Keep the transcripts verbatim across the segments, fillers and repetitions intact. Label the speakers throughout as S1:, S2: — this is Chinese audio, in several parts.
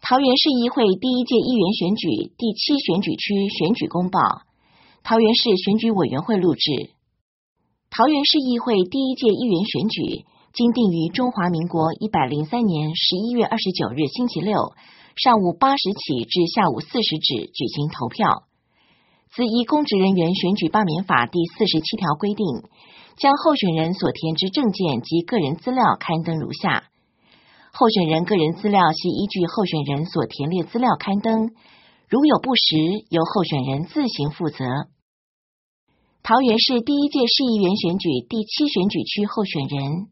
S1: 桃园市议会第一届议员选举第七选举区选举公报，桃园市选举委员会录制。桃园市议会第一届议员选举经定于中华民国一百零三年十一月二十九日星期六上午八时起至下午四时止举行投票。自依公职人员选举罢免法第四十七条规定，将候选人所填之证件及个人资料刊登如下。候选人个人资料系依据候选人所填列资料刊登，如有不实，由候选人自行负责。桃园市第一届市议员选举第七选举区候选人：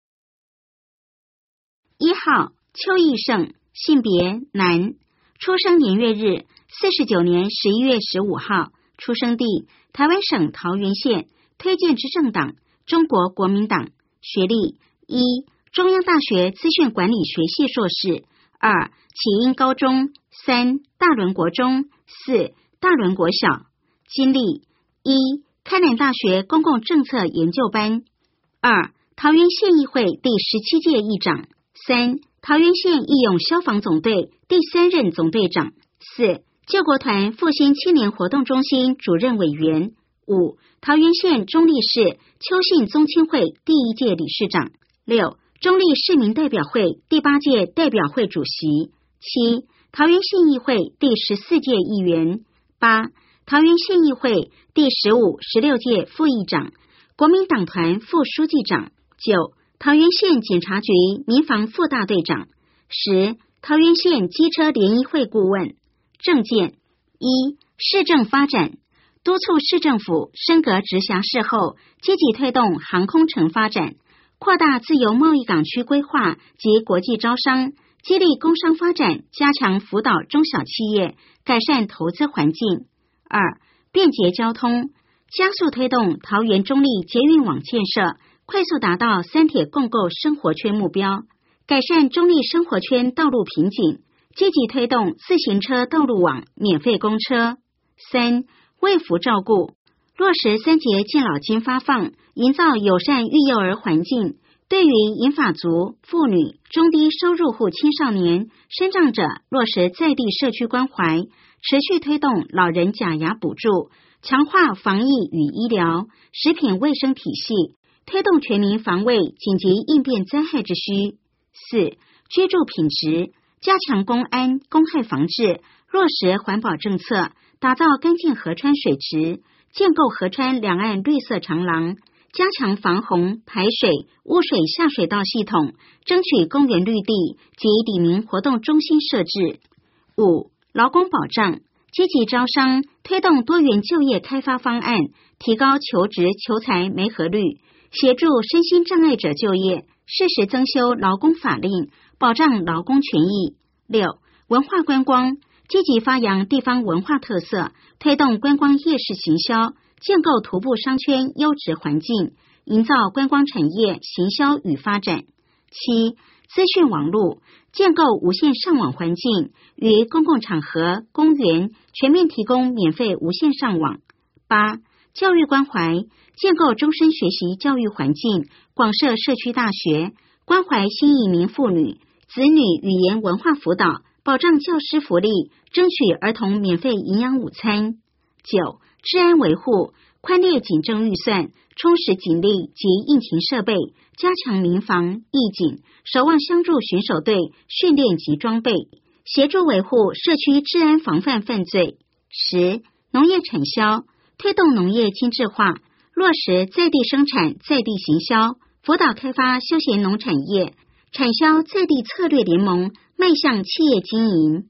S2: 一号邱义胜，性别男，出生年月日四十九年十一月十五号，出生地台湾省桃园县，推荐之政党中国国民党，学历一中央大学资讯管理学系硕士，二启英高中，三大伦国中，四大伦国小，经历一开南大学公共政策研究班，二桃园县议会第十七届议长，三桃园县义勇消防总队第三任总队长，四救国团复兴青年活动中心主任委员，五桃园县中坜市邱姓宗亲会第一届理事长，六中坜市民代表会第八届代表会主席，七桃园县议会第十四届议员，八桃园县议会第十五、十六届副议长，国民党团副书记长，九桃园县检察局民防副大队长，十桃园县机车联谊会顾问。政见一市政发展，督促市政府升格直辖市后，积极推动航空城发展，扩大自由贸易港区规划及国际招商，激励工商发展，加强辅导中小企业，改善投资环境。二便捷交通，加速推动桃园中坜捷运网建设，快速达到三铁共构生活圈目标，改善中坜生活圈道路瓶颈，积极推动自行车道路网免费公车。三卫福照顾，落实三节敬老金发放，营造友善育幼儿环境，对于银发族、妇女、中低收入户青少年、身障者落实在地社区关怀，持续推动老人假牙补助，强化防疫与医疗、食品卫生体系，推动全民防卫紧急应变灾害之需。四居住品质，加强公安公害防治，落实环保政策，打造干净河川水质，建构河川两岸绿色长廊，加强防洪排水污水下水道系统，争取公园绿地及里民活动中心设置。五劳工保障，积极招商，推动多元就业开发方案，提高求职求才媒合率，协助身心障碍者就业，适时增修劳工法令，保障劳工权益。六文化观光，积极发扬地方文化特色，推动观光夜市行销，建构徒步商圈优质环境，营造观光产业行销与发展。七资讯网络，建构无线上网环境，于公共场合、公园全面提供免费无线上网。八教育关怀，建构终身学习教育环境，广设社区大学，关怀新移民妇女、子女语言文化辅导，保障教师福利，争取儿童免费营养午餐。九治安维护，宽列警政预算，充实警力及应勤设备，加强民防、义警、守望相助巡守队训练及装备，协助维护社区治安防范犯罪。十农业产销，推动农业精致化，落实在地生产、在地行销，辅导开发休闲农产业，产销在地策略联盟，迈向企业经营。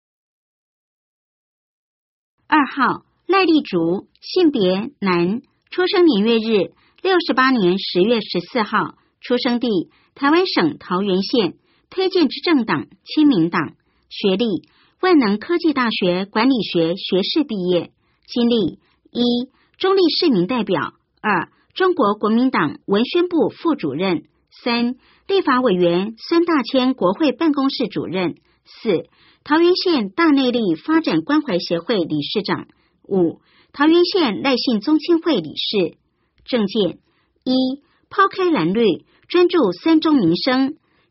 S2: 二号赖丽竹，性别男，出生年月日六十八年十月十四号，出生地台湾省桃园县，推荐之政党亲民党，学历万能科技大学管理学学士毕业，经历一中坜市民代表，二中国国民党文宣部副主任，三立法委员孙大千国会办公室主任，四桃园县大内坜发展关怀协会理事长，五桃园县赖姓宗亲会理事。政见一抛开蓝绿，专注三中民生，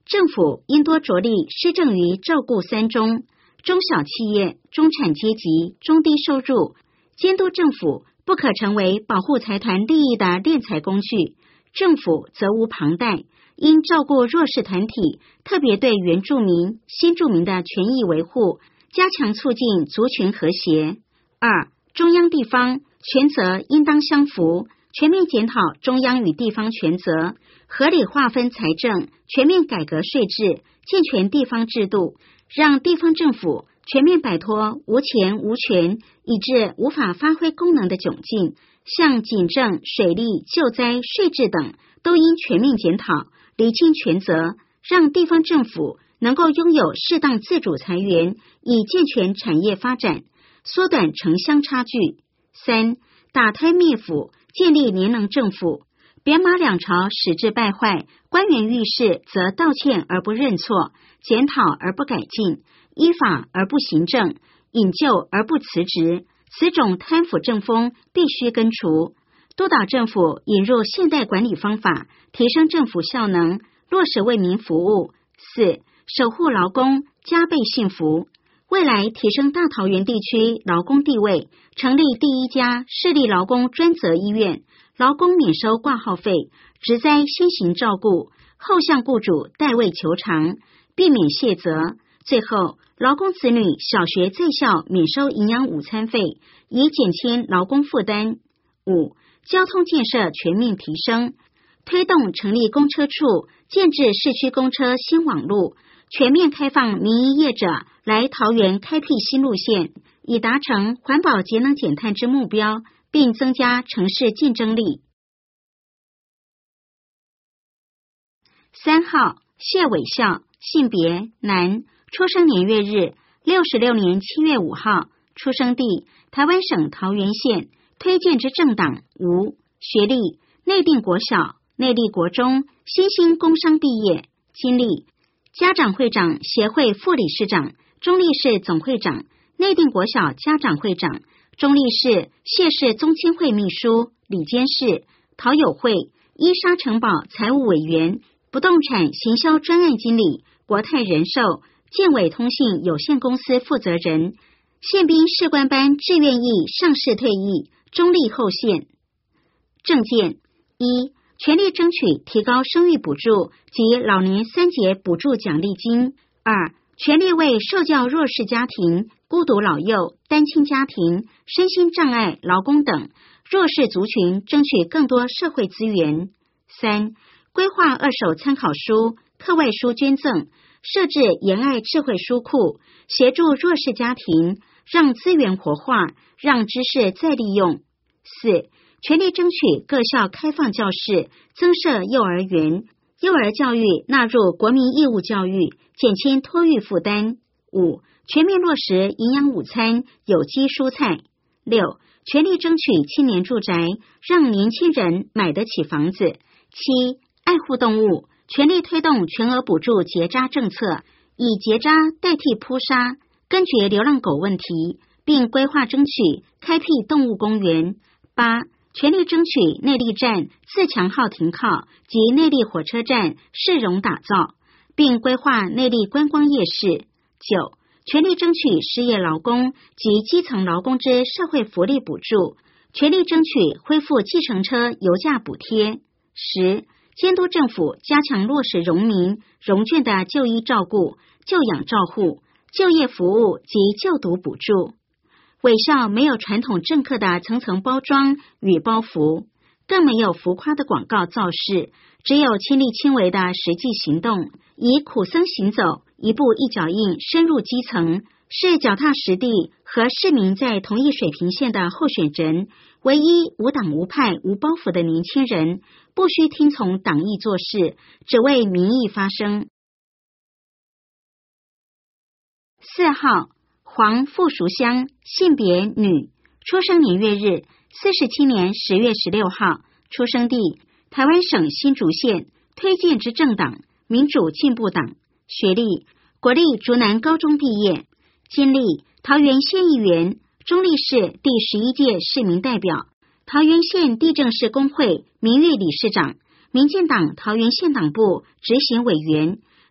S2: 政府应多着力施政于照顾三中：中小企业、中产阶级、中低收入。监督政府不可成为保护财团利益的敛财工具，政府责无旁贷，应照顾弱势团体，特别对原住民、新住民的权益维护，加强促进族群和谐。二、中央地方权责应当相符，全面检讨中央与地方权责，合理划分财政，全面改革税制，健全地方制度，让地方政府全面摆脱无钱无权以致无法发挥功能的窘境。像警政、水利、救灾、税制等都应全面检讨，厘清权责，让地方政府能够拥有适当自主财源，以健全产业发展，缩短城乡差距。三、打胎灭腐，建立廉能政府。扁马两朝始至败坏，官员遇事则道歉而不认错，检讨而不改进，依法而不行政，引咎而不辞职，此种贪腐政风必须根除。督导政府引入现代管理方法，提升政府效能，落实为民服务。四、守护劳工，加倍幸福。未来提升大桃园地区劳工地位，成立第一家市立劳工专责医院，劳工免收挂号费，职灾先行照顾，后向雇主代位求偿，避免卸责。最后，劳工子女小学在校免收营养午餐费，以减轻劳工负担。五、交通建设全面提升，推动成立公车处，建制市区公车新网路，全面开放民营业者来桃园开辟新路线，以达成环保节能减碳之目标，并增加城市竞争力。三号，谢伟孝，性别男，出生年月日六十六年七月五号，出生地台湾省桃园县，推荐之政党无，学历内定国小、内埭国中、新兴工商毕业，经历家长会长协会副理事长、中坜市总会长、内定国小家长会长、中坜市谢氏宗亲会秘书、理监事、陶友会、伊莎城堡财务委员、不动产行销专案经理、国泰人寿、建伟通信有限公司负责人，宪兵士官班志愿役上士退役，中坜后线。政见一、全力争取提高生育补助及老年三节补助奖励金。二、全力为受教弱势家庭、孤独老幼、单亲家庭、身心障碍劳工等弱势族群争取更多社会资源。三、规划二手参考书、课外书捐赠，设置研爱智慧书库，协助弱势家庭，让资源活化，让知识再利用。四、全力争取各校开放教室，增设幼儿园，幼儿教育纳入国民义务教育，减轻托育负担。五、全面落实营养午餐、有机蔬菜。六、全力争取青年住宅，让年轻人买得起房子。七、爱护动物，全力推动全额补助结扎政策，以结扎代替扑杀，根绝流浪狗问题，并规划争取开辟动物公园。八、全力争取内埭站自强号停靠及内埭火车站市容打造，并规划内埭观光夜市。九、全力争取失业劳工及基层劳工之社会福利补助，全力争取恢复计程车油价补贴。十、监督政府加强落实荣民、荣眷的就医照顾、就养照护、就业服务及就读补助。伟孝没有传统政客的层层包装与包袱，更没有浮夸的广告造势，只有亲力亲为的实际行动，以苦僧行走，一步一脚印深入基层，是脚踏实地和市民在同一水平线的候选人，唯一无党无派无包袱的年轻人，不需听从党意做事，只为民意发声。四号，黄富淑香，性别女，出生年月日四十七年十月十六号，出生地台湾省新竹县，推荐之政党民主进步党，学历国立竹南高中毕业，经历桃园县议员、中坜市第十一届市民代表、桃园县地政士工会名誉理事长、民进党桃园县党部执行委员、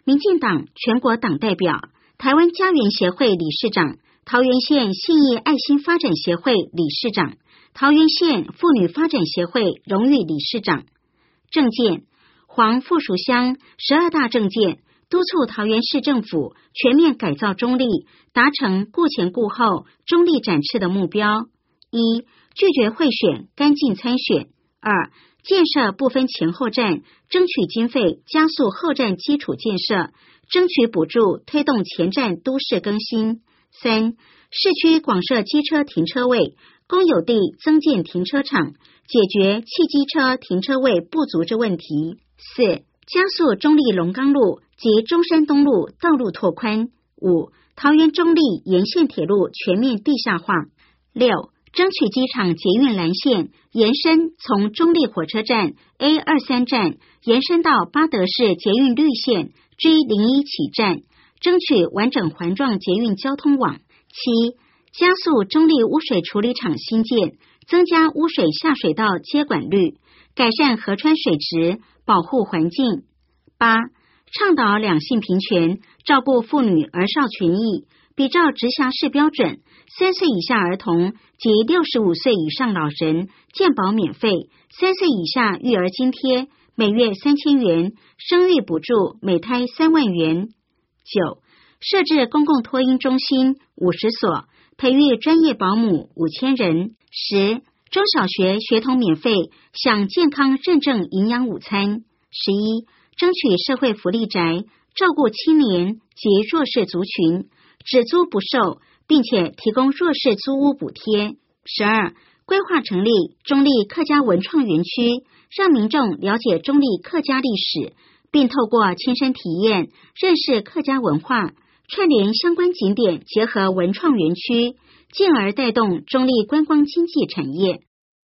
S2: 民进党全国党代表，台湾家园协会理事长，桃园县信义爱心发展协会理事长，桃园县妇女发展协会荣誉理事长。政见：黄附属乡十二大政见，督促桃园市政府全面改造中立，达成顾前顾后、中立展翅的目标。一、拒绝贿选，干净参选。二、建设不分前后站，争取经费，加速后站基础建设，争取补助，推动前站都市更新。三、市区广设机车停车位，公有地增建停车场，解决汽机车停车位不足之问题。四、加速中立龙岗路及中山东路道路拓宽。五、桃园中立沿线铁路全面地下化。六、争取机场捷运蓝线延伸，从中立火车站 A 二三 站延伸到八德市捷运绿线 G 零一 起站，争取完整环状捷运交通网。七、加速中立污水处理厂新建，增加污水下水道接管率，改善河川水质，保护环境。八、倡导两性平权，照顾妇女儿少权益，比照直辖市标准，三岁以下儿童及六十五岁以上老人健保免费，三岁以下育儿津贴每月三千元，生育补助每胎三万元。九、设置公共托婴中心五十所，培育专业保姆五千人。十、中小学学童免费享健康认证营养午餐。十一、争取社会福利宅，照顾青年及弱势族群，只租不售，并且提供弱势租屋补贴。十二、规划成立中立客家文创园区，让民众了解中立客家历史，并透过亲身体验认识客家文化，串联相关景点，结合文创园区，进而带动中立观光经济产业。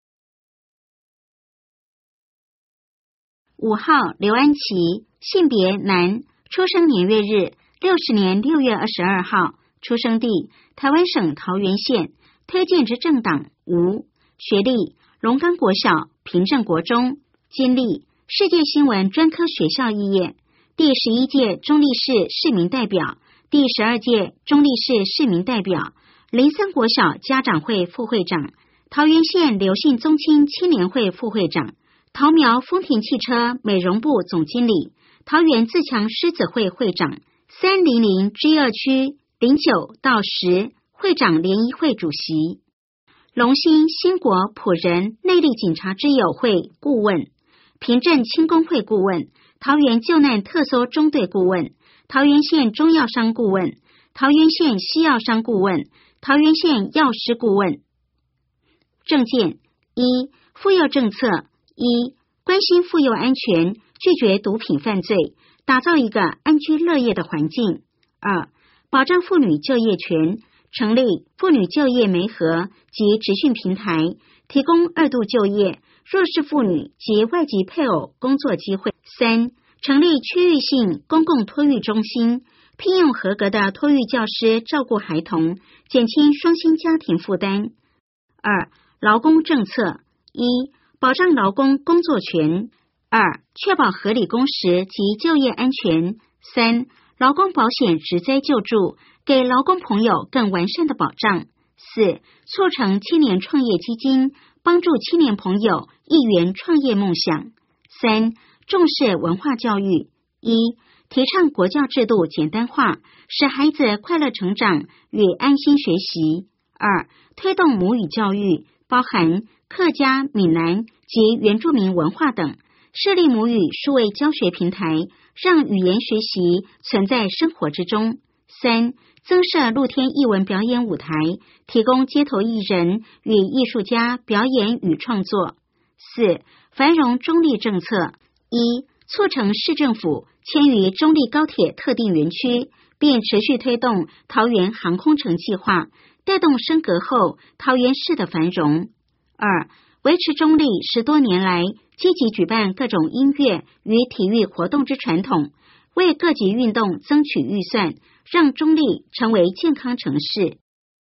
S2: 五号刘安琪，性别男，出生年月日六十年六月二十二号，出生地台湾省桃园县，推荐之政党无，学历龙岗国小、平镇国中，经历世界新闻专科学校肄业，第十一届中立市市民代表，第十二届中立市市民代表，林森国小家长会副会长，桃园县刘姓宗亲青年会副会长，桃苗丰田汽车美容部总经理，桃园自强狮子会会长，三零零 G 二区零九到十会长联谊会主席，龙兴兴国辅仁内壢警察之友会顾问，平镇轻工会顾问，桃园救难特搜中队顾问，桃园县中药商顾问，桃园县西药商顾问，桃园县药师顾问。政见：一、妇幼政策：一、关心妇幼安全，拒绝毒品犯罪，打造一个安居乐业的环境。二、保障妇女就业权，成立妇女就业媒合及职训平台，提供二度就业、弱势妇女及外籍配偶工作机会。三、成立区域性公共托育中心，聘用合格的托育教师照顾孩童，减轻双薪家庭负担。二、劳工政策：一、保障劳工工作权；二、确保合理工时及就业安全；三、劳工保险职灾救助，给劳工朋友更完善的保障；四、促成青年创业基金，帮助青年朋友一圆创业梦想；三、重视文化教育：一、提倡国教制度简单化，使孩子快乐成长与安心学习；二、推动母语教育，包含客家、闽南及原住民文化等，设立母语数位教学平台，让语言学习存在生活之中。三、增设露天艺文表演舞台，提供街头艺人与艺术家表演与创作。四、繁荣中立政策：一、促成市政府迁于中立高铁特定园区，并持续推动桃园航空城计划，带动升格后桃园市的繁荣。二、维持中立十多年来积极举办各种音乐与体育活动之传统，为各级运动争取预算，让中立成为健康城市。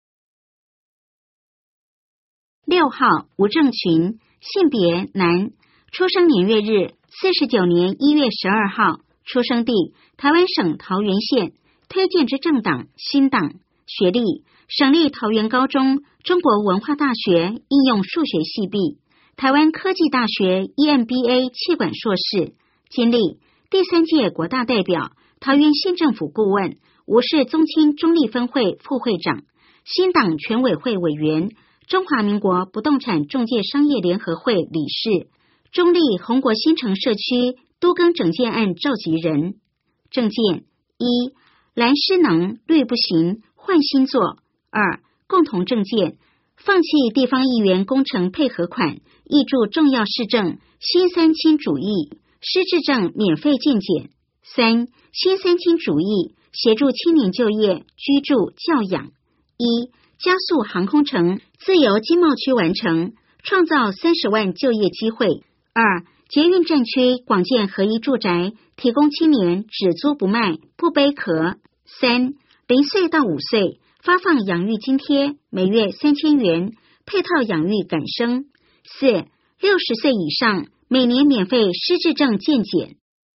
S2: 六号吴正群，性别男，出生年月日四十九年一月十二号， 出生地台湾省桃园县，推荐之政党新党。学历省立桃园高中中国文化大学应用数学系毕，台湾科技大学 E M B A 企管硕士。经历第三届国大代表、桃园县政府顾问、吴氏宗亲中立分会副会长、新党全委会委员、中华民国不动产仲介商业联合会理事、中立宏国新城社区都更整建案召集人。政见一，蓝失能，绿不行，换新作。二，共同政见，放弃地方议员工程配合款，挹注重要市政，新三亲主义，失智症免费健检。三，新三亲主义，协助青年就业、居住、教养。一，加速航空城自由经贸区完成，创造三十万就业机会。二，捷运站区广建合一住宅，提供青年只租不卖，不背壳。三，零岁到五岁发放养育津贴，每月三千元，配套养育感生。四，六十岁以上每年免费失智症健检。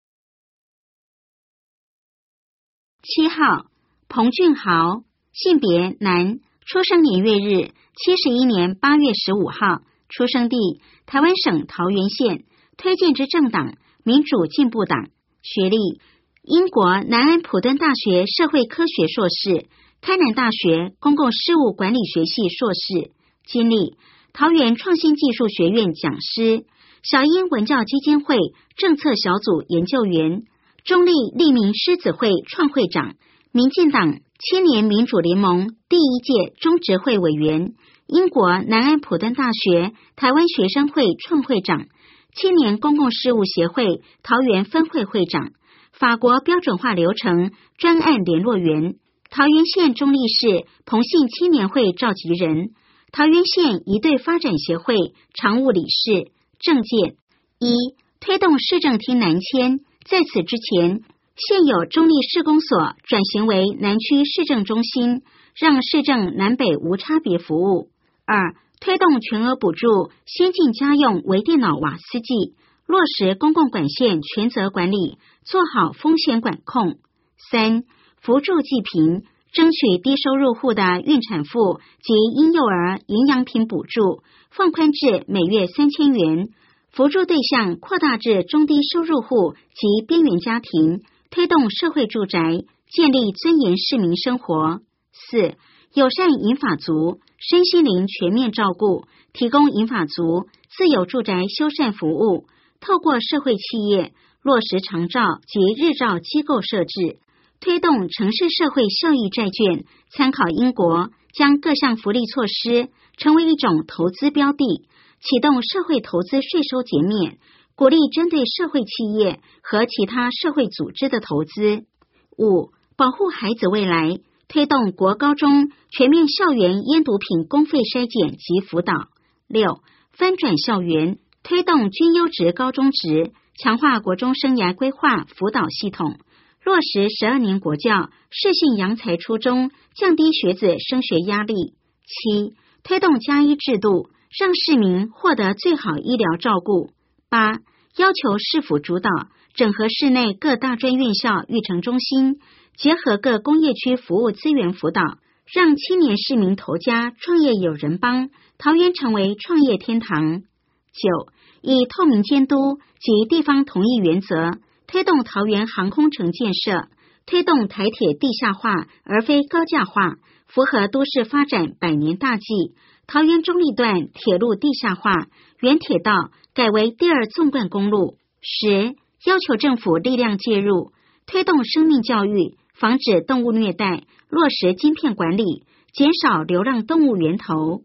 S2: 七号，彭俊豪，性别男，出生年月日七十一年八月十五号，出生地台湾省桃园县，推荐之政党民主进步党。学历英国南安普敦大学社会科学硕士，开南大学公共事务管理学系硕士。经历桃园创新技术学院讲师，小英文教基金会政策小组研究员，中立立民狮子会创会长，民进党青年民主联盟第一届中执会委员，英国南安普敦大学台湾学生会创会长，青年公共事务协会桃园分会会长，法国标准化流程专案联络员，桃园县中坜市彭姓青年会召集人，桃园县一对发展协会常务理事。政见一，推动市政厅南迁，在此之前，现有中坜市公所转型为南区市政中心，让市政南北无差别服务。二，推动全额补助先进家用微电脑瓦斯计，落实公共管线权责管理，做好风险管控。三，扶助济贫，争取低收入户的孕产妇及婴幼儿营养品补助，放宽至每月三千元，扶助对象扩大至中低收入户及边缘家庭，推动社会住宅，建立尊严市民生活。四，友善银发族，身心灵全面照顾，提供银发族自有住宅修缮服务，透过社会企业落实长照及日照机构设置，推动城市社会效益债券，参考英国，将各项福利措施成为一种投资标的，启动社会投资税收减免，鼓励针对社会企业和其他社会组织的投资。五、保护孩子未来，推动国高中全面校园烟毒品公费筛检及辅导。六、翻转校园，推动均优质高中职，强化国中生涯规划辅导系统，落实十二年国教，适性扬才初中，降低学子升学压力。七、推动加医制度，让市民获得最好医疗照顾。八、要求市府主导整合市内各大专院校育成中心，结合各工业区服务资源辅导，让青年市民投家创业有人帮，桃园成为创业天堂。九、以透明监督及地方同意原则，推动桃园航空城建设，推动台铁地下化而非高架化，符合都市发展百年大计。桃园中坜段铁路地下化，原铁道改为第二纵贯公路。十、要求政府力量介入，推动生命教育，防止动物虐待，落实晶片管理，减少流浪动物源头。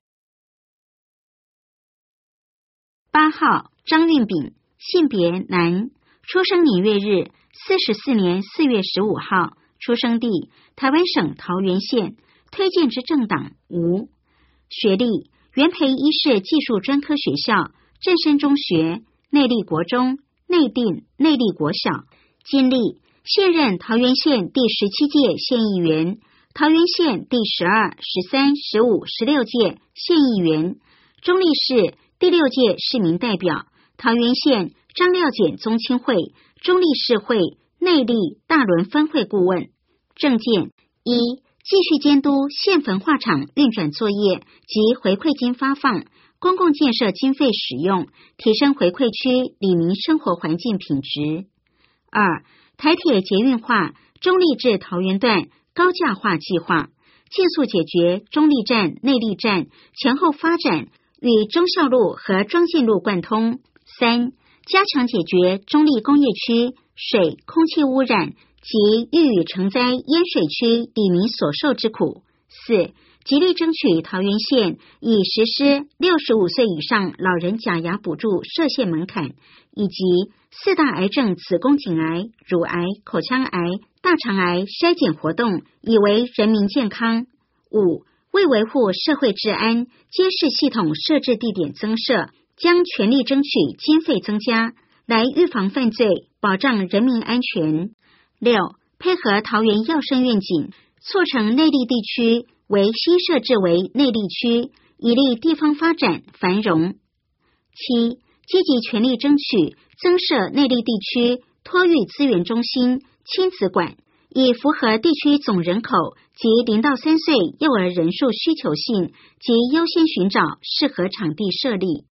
S2: 八号，张运炳，性别男，出生年月日四十四年四月十五号，出生地台湾省桃园县，推荐之政党无。学历元培医事技术专科学校、正生中学、内坜国中、内定、内坜国小。经历现任桃园县第十七届县议员，桃园县第十二、十三、十五、十六届县议员，中坜市第六届市民代表，桃园县张廖简宗亲会、中坜市会内埭大轮分会顾问。政见一、继续监督县焚化厂运转作业及回馈金发放、公共建设经费使用，提升回馈区里民生活环境品质。二、台铁捷运化中坜至桃园段高架化计划，尽速解决中坜站、内坜站前后发展与忠孝路和庄敬路贯通。三、加强解决中坜工业区水、空气污染及遇雨成灾淹水区里民所受之苦。四、极力争取桃园县以实施六十五岁以上老人假牙补助设限门槛，以及四大癌症子宫颈癌、乳癌、口腔癌、大肠癌筛检活动，以为人民健康。五、为维护社会治安，监视系统设置地点增设，将全力争取经费增加，来预防犯罪，保障人民安全。六、配合桃园要生愿景，促成内埭地区为新设置为内埭区，以利地方发展繁荣。七、积极全力争取增设内埭地区托育资源中心、亲子馆，以符合地区总人口及零到三岁幼儿人数需求性，及优先寻找适合场地设立。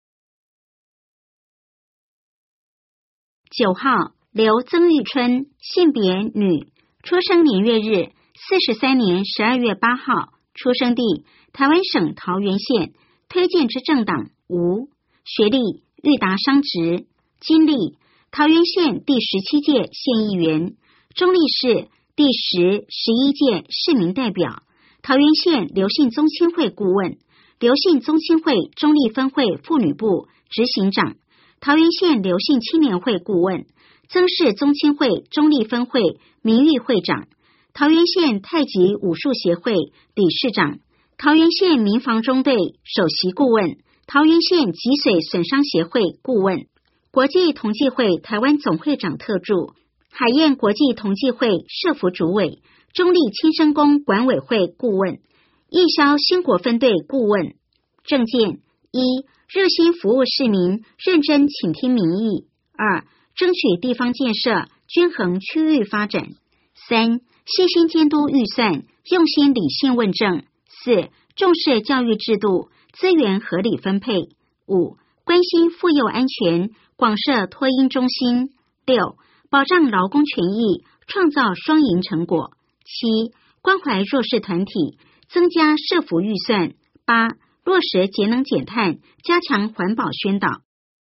S2: 九号，刘曾玉春，性别女，出生年月日四十三年十二月八号，出生地台湾省桃园县，推荐之政党无，学历育达商职，经历桃园县第十七届县议员，中坜市第十、十一届市民代表，桃园县刘姓宗亲会顾问，刘姓宗亲会中坜分会妇女部执行长，桃园县刘姓青年会顾问，曾氏宗亲会中坜分会名誉会长，桃园县太极武术协会理事长，桃园县民防中队首席顾问，桃园县脊髓损伤协会顾问，国际同济会台湾总会长特助，海燕国际同济会社服主委，中坜亲生宫管委会顾问，义消兴国分队顾问。政见一、热心服务市民，认真倾听民意。二、争取地方建设，均衡区域发展。三、细心监督预算，用心理性问政。四、重视教育制度，资源合理分配。五、关心妇幼安全，广设托婴中心。六、保障劳工权益，创造双赢成果。七、关怀弱势团体，增加社福预算。八、落实节能减碳，加强环保宣导。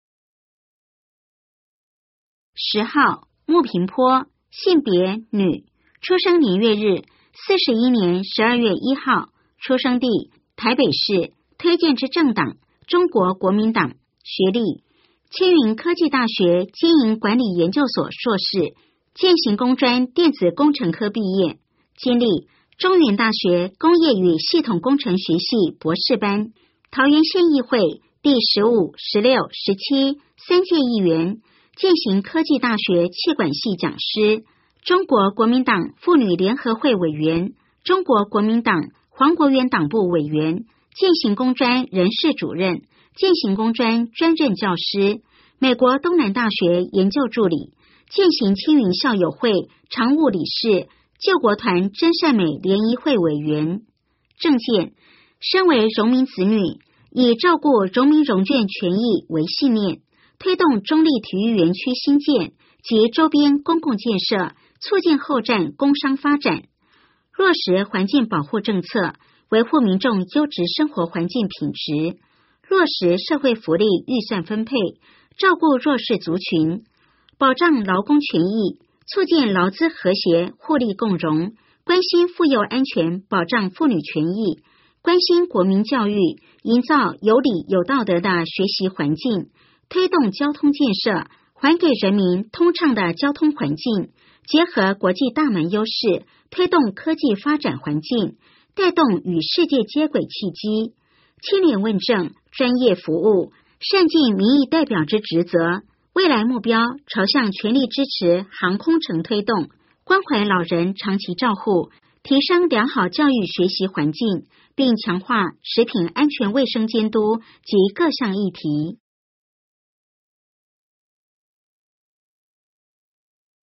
S2: 十号，穆平坡，性别女，出生年月日四十一年十二月一号，出生地台北市，推荐之政党中国国民党，学历青云科技大学经营管理研究所硕士，建行工专电子工程科毕业，经历中原大学工业与系统工程学系博士班，桃园县议会第十五、十六、十七三届议员，建行科技大学气管系讲师，中国国民党妇女联合会委员，中国国民党黄国元党部委员，建行工专人事主任，建行工专专任教师，美国东南大学研究助理，建行青云校友会常务理事，救国团真善美联谊会委员。政见，身为荣民子女，以照顾荣民荣眷权益为信念，推动中坜体育园区新建及周边公共建设，促进后站工商发展，落实环境保护政策，维护民众优质生活环境品质，落实社会福利预算分配，照顾弱势族群，保障劳工权益，促进劳资和谐互利共荣，关心妇幼安全，保障妇女权益，关心国民教育，营造有理有道德的学习环境，推动交通建设，还给人民通畅的交通环境，结合国际大门优势，推动科技发展环境，带动与世界接轨契机，清廉问政，专业服务，善尽民意代表之职责。未来目标朝向全力支持航空城推动，关怀老人长期照护，提升良好教育学习环境，并强化食品安全卫生监督及各项议题。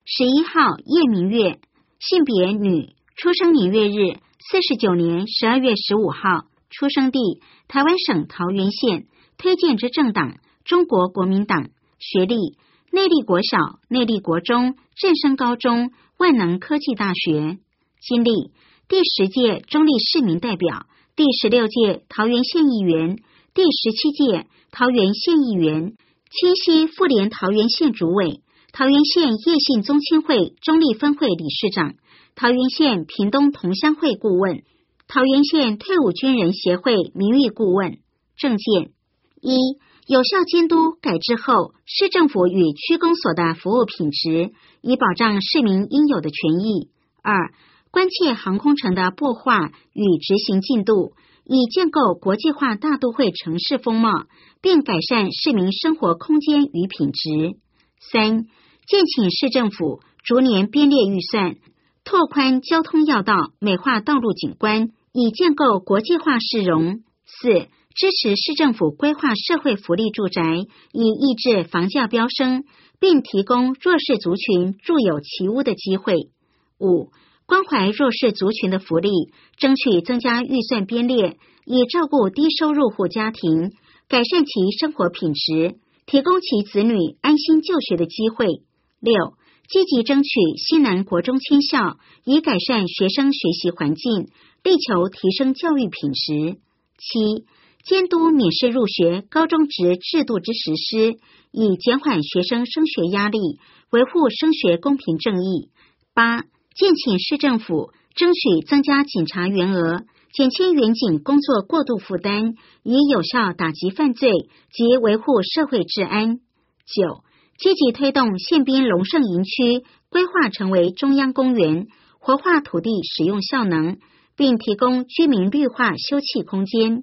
S2: 十一号叶明月，性别女，出生年月日四十九年十二月十五号，出生地台湾省桃园县，推荐之政党中国国民党，学历内壢国小、内壢国中、正声高中、万能科技大学，经历第十届中立市民代表，第十六届桃园县议员，第十七届桃园县议员，清溪妇联桃园县主委，桃园县叶姓宗亲会中立分会理事长，桃园县屏东同乡会顾问，桃园县退伍军人协会名誉顾问。政见一、有效监督改制后市政府与区公所的服务品质，以保障市民应有的权益。二、关切航空城的擘画与执行进度，以建构国际化大都会城市风貌，并改善市民生活空间与品质。三、建请市政府逐年编列预算，拓宽交通要道，美化道路景观，以建构国际化市容。四、支持市政府规划社会福利住宅，以抑制房价飙升，并提供弱势族群住有其屋的机会。五、关怀弱势族群的福利，争取增加预算编列，以照顾低收入户家庭，改善其生活品质，提供其子女安心就学的机会。六、积极争取西南国中迁校，以改善学生学习环境，力求提升教育品质。七、监督免试入学高中职制度之实施，以减缓学生升学压力，维护升学公平正义。八、建请市政府争取增加警察员额，减轻员警工作过度负担，以有效打击犯罪及维护社会治安。九、积极推动宪滨龙胜营区规划成为中央公园，活化土地使用效能，并提供居民绿化休憩空间。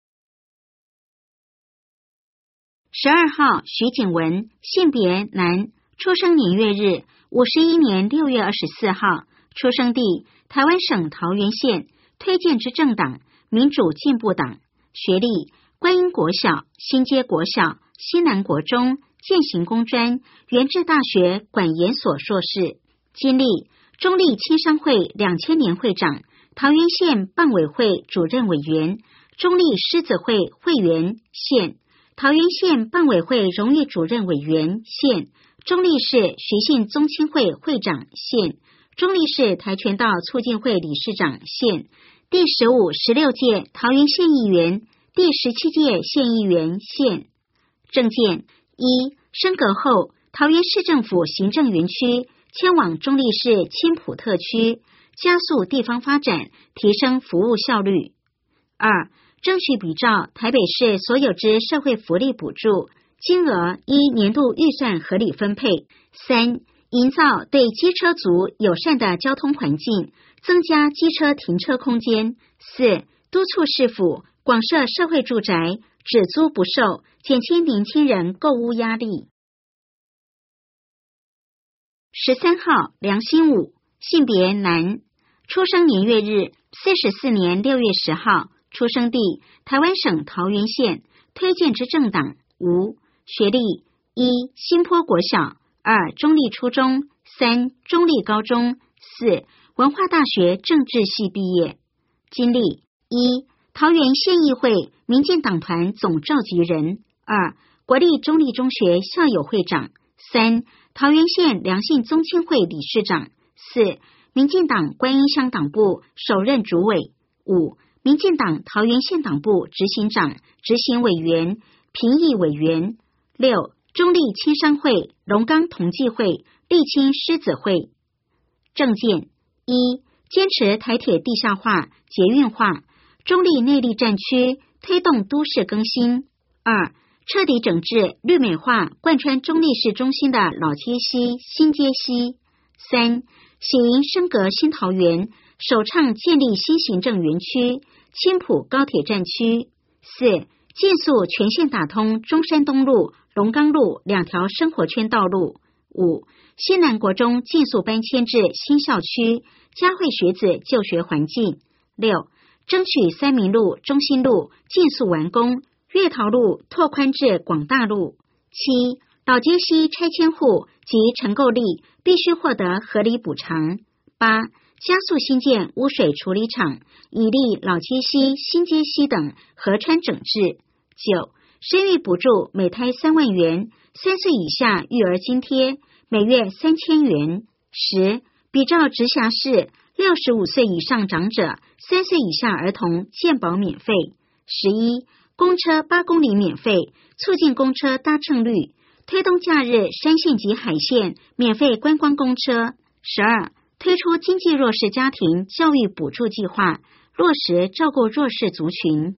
S2: 十二号徐景文，性别男，出生年月日五十一年六月二十四号，出生地台湾省桃园县，推荐之政党民主进步党，学历观音国小、新街国小、西南国中、践行工专、元智大学管研所硕士，经历中立青商会两千年会长，桃园县办委会主任委员，中立狮子会会员县，桃园县办委会荣誉主任委员县，中立市徐姓宗亲会会长县，中立市跆拳道促进会理事长县，第十五、十六届桃园县议员，第十七届县议员县。政见一、升格后，桃园市政府行政园区迁往中立市青埔特区，加速地方发展，提升服务效率。二、争取比照台北市所有之社会福利补助金额，依年度预算合理分配。三、营造对机车族友善的交通环境，增加机车停车空间。四、督促市府广设社会住宅，只租不售，减轻年轻人购屋压力。十三号梁新武，性别男，出生年月日四十四年六月十号，出生地台湾省桃园县，推荐之政党无，学历一、新坡国小，二、中立初中，三、中立高中，四、文化大学政治系毕业。经历一、桃园县议会民进党团总召集人，二、国立中立中学校友会长，三、桃园县良性宗亲会理事长，四、民进党观音乡党部首任主委，五、民进党桃园县党部执行长、执行委员、评议委员，六、中立青商会、龙岗同济会、立青狮子会。政见一、坚持台铁地下化、捷运化，中立内壢战区推动都市更新。二、彻底整治绿美化贯穿中立市中心的老街溪、新街溪。三、喜迎升格新桃园，首倡建立新行政园区、青埔高铁站区。四、尽速全线打通中山东路、龙岗路两条生活圈道路。五、西南国中尽速搬迁至新校区，嘉惠学子就学环境。六、争取三民路、中心路尽速完工，月桃路拓宽至广大路。七、 老街溪拆迁户及承购力必须获得合理补偿。八、加速新建污水处理厂，以利老街溪、新街溪等河川整治。九、生育补助每胎三万元，三岁以下育儿津贴每月三千元。十、比照直辖市六十五岁以上长者、三岁以下儿童健保免费。十一、公车八公里免费，促进公车搭乘率，推动假日山线及海线免费观光公车。十二、推出经济弱势家庭教育补助计划，落实照顾弱势族群。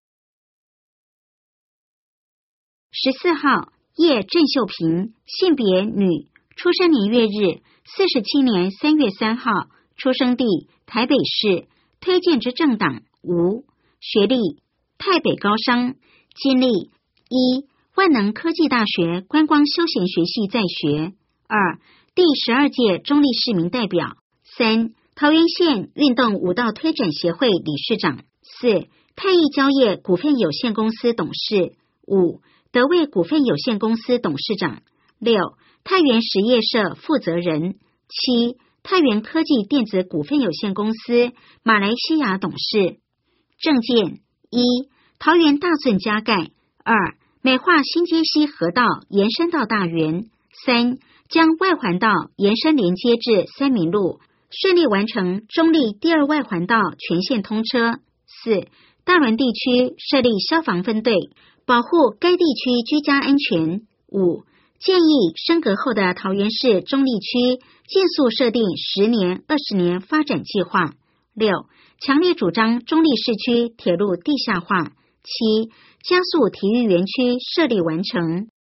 S2: 十四号，叶郑秀萍，性别女，出生年月日四十七年三月三号，出生地台北市，推荐之政党无，学历台北高商，经历一、万能科技大学观光休闲学系在学；二、第十二届中立市民代表；三、桃园县运动舞蹈推展协会理事长；四、泰益交业股份有限公司董事；五、德卫股份有限公司董事长；六、泰源实业社负责人；七、泰源科技电子股份有限公司马来西亚董事。政见一、桃园大圳加盖；二、美化新街溪河道延伸到大园；三、将外环道延伸连接至三民路，顺利完成中立第二外环道全线通车。四、大仑地区设立消防分队，保护该地区居家安全。五、建议升格后的桃园市中立区尽速设定十年、二十年发展计划。六、强烈主张中立市区铁路地下化。七、加速体育园区设立完成。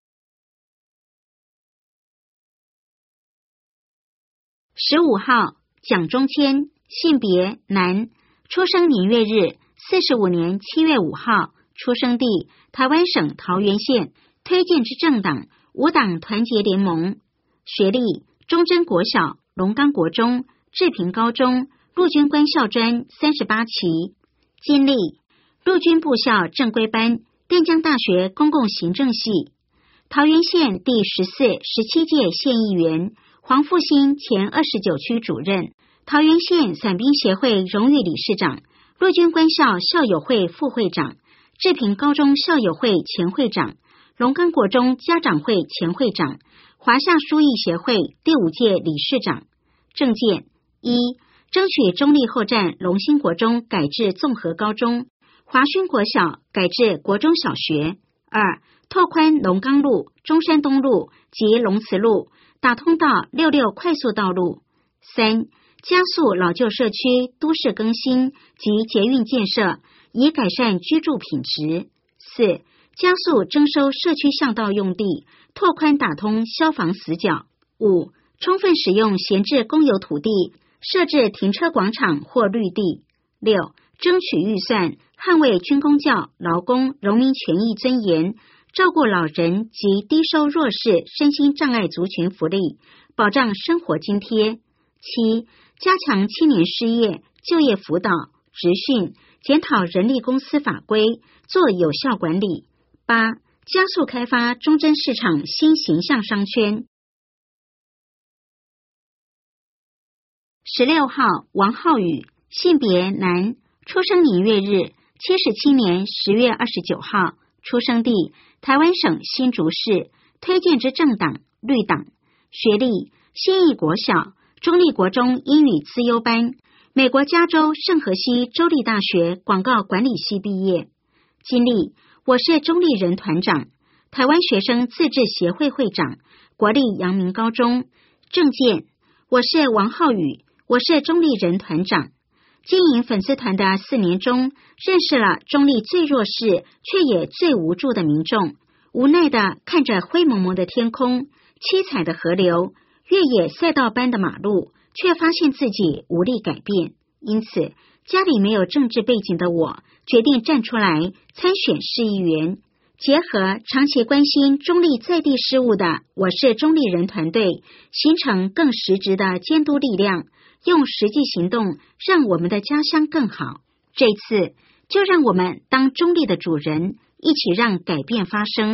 S2: 十五号，蒋中谦，性别男，出生年月日四十五年七月五号，出生地台湾省桃园县，推荐之政党无党团结联盟。学历中正国小、龙岗国中、志平高中、陆军官校专三十八期。经历陆军部校正规班、淡江大学公共行政系。桃园县第十四、十七届县议员，黄复兴前二十九区主任，桃园县伞兵协会荣誉理事长，陆军官校校友会副会长，志平高中校友会前会长，龙岗国中家长会前会长，华夏书艺协会第五届理事长。政见一、争取中立后站龙兴国中改制综合高中，华勋国小改制国中小学。二、拓宽龙岗路、中山东路及龙慈路，打通到六六快速道路。三、加速老旧社区都市更新及捷运建设，以改善居住品质。四、加速征收社区巷道用地，拓宽打通消防死角。五、充分使用闲置公有土地，设置停车广场或绿地。六、争取预算，捍卫军公教、劳工、农民权益尊严，照顾老人及低收弱势身心障碍族群福利，保障生活津贴。七、加强青年失业、就业辅导、职训，检讨人力公司法规，做有效管理。八、加速开发中正市场新形象商圈。十六号，王浩宇，性别男，出生年月日七十七年十月二十九号，出生地台湾省新竹市，推荐之政党绿党。学历新义国小、中立国中英语资优班，美国加州圣荷西州立大学广告管理系毕业。经历我是中立人团长，台湾学生自治协会会长，国立阳明高中。政见我是王浩宇，我是中立人团长。经营粉丝团的四年中，认识了中立最弱势却也最无助的民众，无奈的看着灰蒙蒙的天空、七彩的河流、越野赛道般的马路，却发现自己无力改变。因此家里没有政治背景的我，决定站出来参选市议员。结合长期关心中立在地事务的我是中立人团队，形成更实质的监督力量，用实际行动让我们的家乡更好。这次就让我们当中立的主人，一起让改变发生。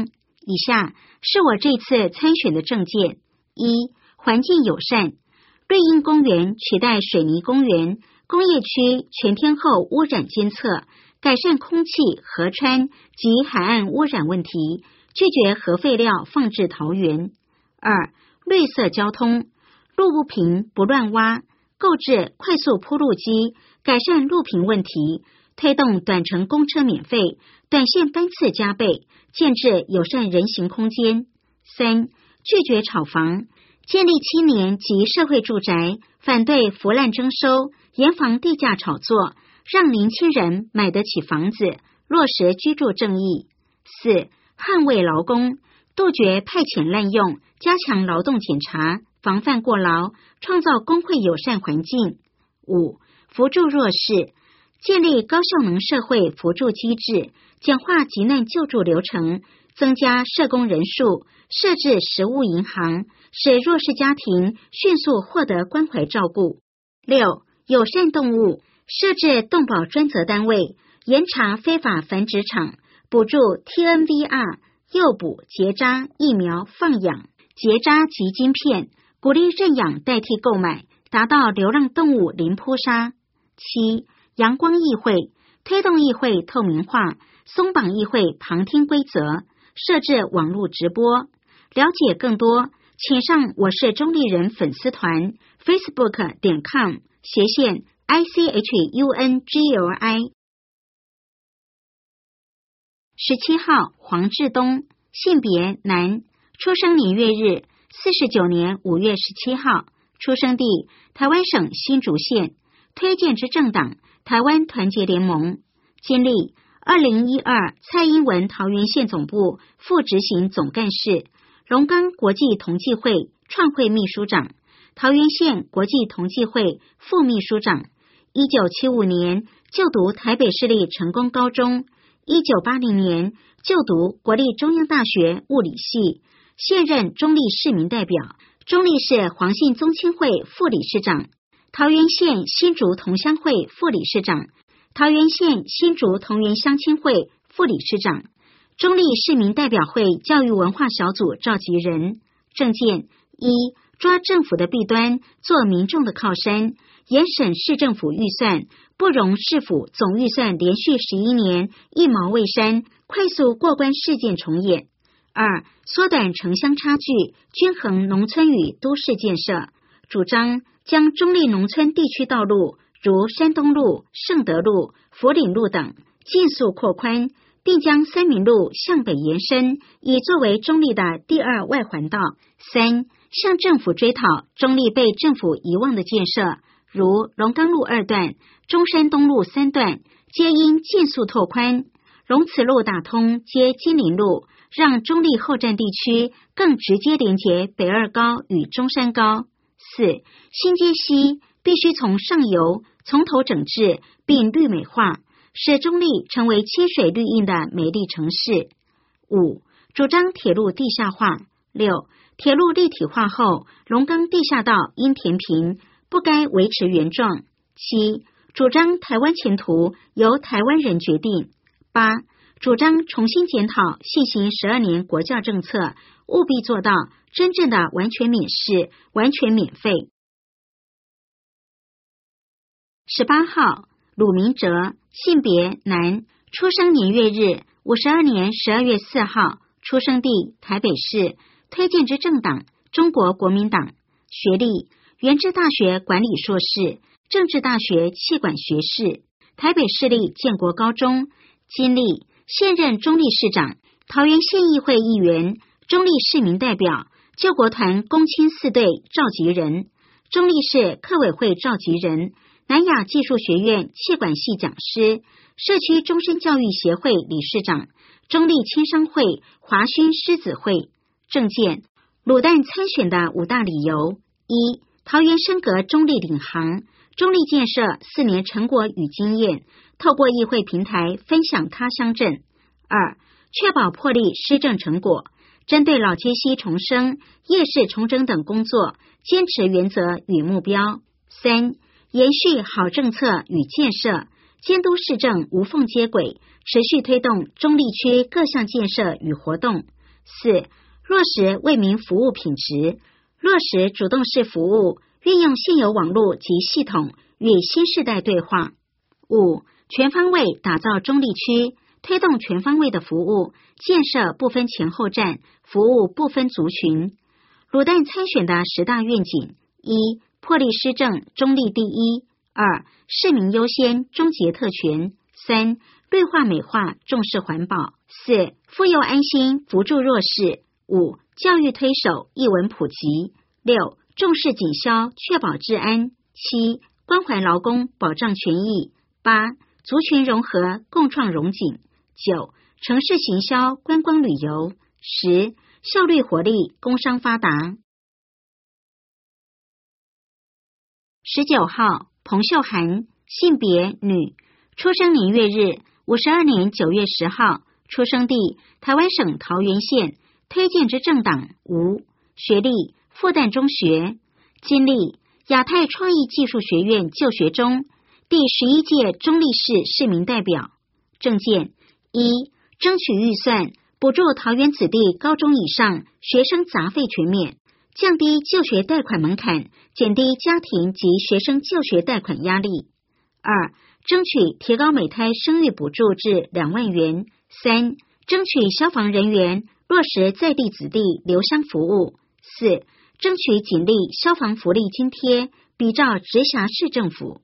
S2: 以下是我这次参选的政见：一、环境友善，绿荫公园取代水泥公园，工业区全天候污染监测，改善空气、河川及海岸污染问题，拒绝核废料放置桃园。二、绿色交通，路不平不乱挖，购置快速铺路机，改善路平问题，推动短程公车免费，短线班次加倍，建置友善人行空间。三、拒绝炒房，建立青年及社会住宅，反对腐烂征收，严防地价炒作，让年轻人买得起房子，落实居住正义。四、捍卫劳工，杜绝派遣滥用，加强劳动检查，防范过劳，创造工会友善环境。五、扶助弱势，建立高效能社会扶助机制，简化急难救助流程，增加社工人数，设置食物银行，使弱势家庭迅速获得关怀照顾。六、友善动物，设置动保专责单位，严查非法繁殖场，补助 T N V R 诱捕、结扎、疫苗放养、结扎及晶片，鼓励认养代替购买，达到流浪动物零扑杀。七、阳光议会，推动议会透明化，松绑议会旁听规则，设置网络直播。了解更多，请上我是中立人粉丝团 facebook 点 com 斜线 I C H U N G L I。 十七号黄志东，性别男，出生年月日四十九年五月十七号，出生地台湾省新竹县，推荐之政党台湾团结联盟，经历二零一二蔡英文桃园县总部副执行总干事，龙岗国际同济会创会秘书长，桃园县国际同济会副秘书长。一九七五年就读台北市立成功高中，一九八零年就读国立中央大学物理系，现任中立市民代表，中立市黄信宗亲会副理事长，桃园县新竹同乡会副理事长，桃园县新竹同源乡亲会副理事长，中立市民代表会教育文化小组召集人。政见：一、抓政府的弊端，做民众的靠山，严审市政府预算，不容市府总预算连续十一年一毛未删，快速过关事件重演。二、缩短城乡差距，均衡农村与都市建设，主张将中立农村地区道路，如山东路、盛德路、福岭路等尽速扩宽，并将三民路向北延伸，以作为中立的第二外环道。三、向政府追讨中立被政府遗忘的建设，如龙岗路二段、中山东路三段，皆应尽速拓宽。龙慈路打通接金陵路，让中立后站地区更直接连结北二高与中山高。四、新街溪必须从上游从头整治并绿美化，使中立成为清水绿荫的美丽城市。五、主张铁路地下化。六、铁路立体化后，龙岗地下道应填平，不该维持原状。七、主张台湾前途由台湾人决定。八、主张重新检讨现行十二年国教政策，务必做到真正的完全免试、完全免费。十八号鲁明哲，性别男，出生年月日五十二年十二月四号，出生地台北市，推荐之政党中国国民党，学历原治大学管理硕士，政治大学企管学士，台北市立建国高中，经历现任中立市长，桃园县议会议员，中立市民代表，救国团公青四队召集人，中立市客委会召集人，南亚技术学院企管系讲师，社区终身教育协会理事长，中立青商会华勋狮子会。政见：卤蛋参选的五大理由：一、桃园升格中立领航，中立建设四年成果与经验，透过议会平台分享他乡镇。二、确保魄力施政成果，针对老街溪重生、夜市重整等工作，坚持原则与目标。三、延续好政策与建设，监督市政无缝接轨，持续推动中立区各项建设与活动。 四、落实为民服务品质，落实主动式服务，运用现有网络及系统与新世代对话。五、全方位打造中立区，推动全方位的服务，建设不分前后站，服务不分族群。卤蛋参选的十大愿景：一、魄力施政，中立第一；二、市民优先，终结特权；三、绿化美化，重视环保；四、妇幼安心，扶助弱势；五、教育推手，艺文普及；六、重视警消，确保治安；七、关怀劳工，保障权益；八、族群融合，共创荣景；九、城市行销，观光旅游；十、效率活力，工商发达。十九号，彭秀涵，性别女，出生年月日五十二年九月十号，出生地台湾省桃园县，推荐之政党无，学历复旦中学，经历亚太创意技术学院就学中，第十一届中立市市民代表。政见一、争取预算补助桃园子弟高中以上学生杂费全免，降低就学贷款门槛，减低家庭及学生就学贷款压力。二、争取提高每胎生育补助至两万元。三、争取消防人员落实在地子弟留乡服务。四、争取警力消防福利津贴比照直辖市政府。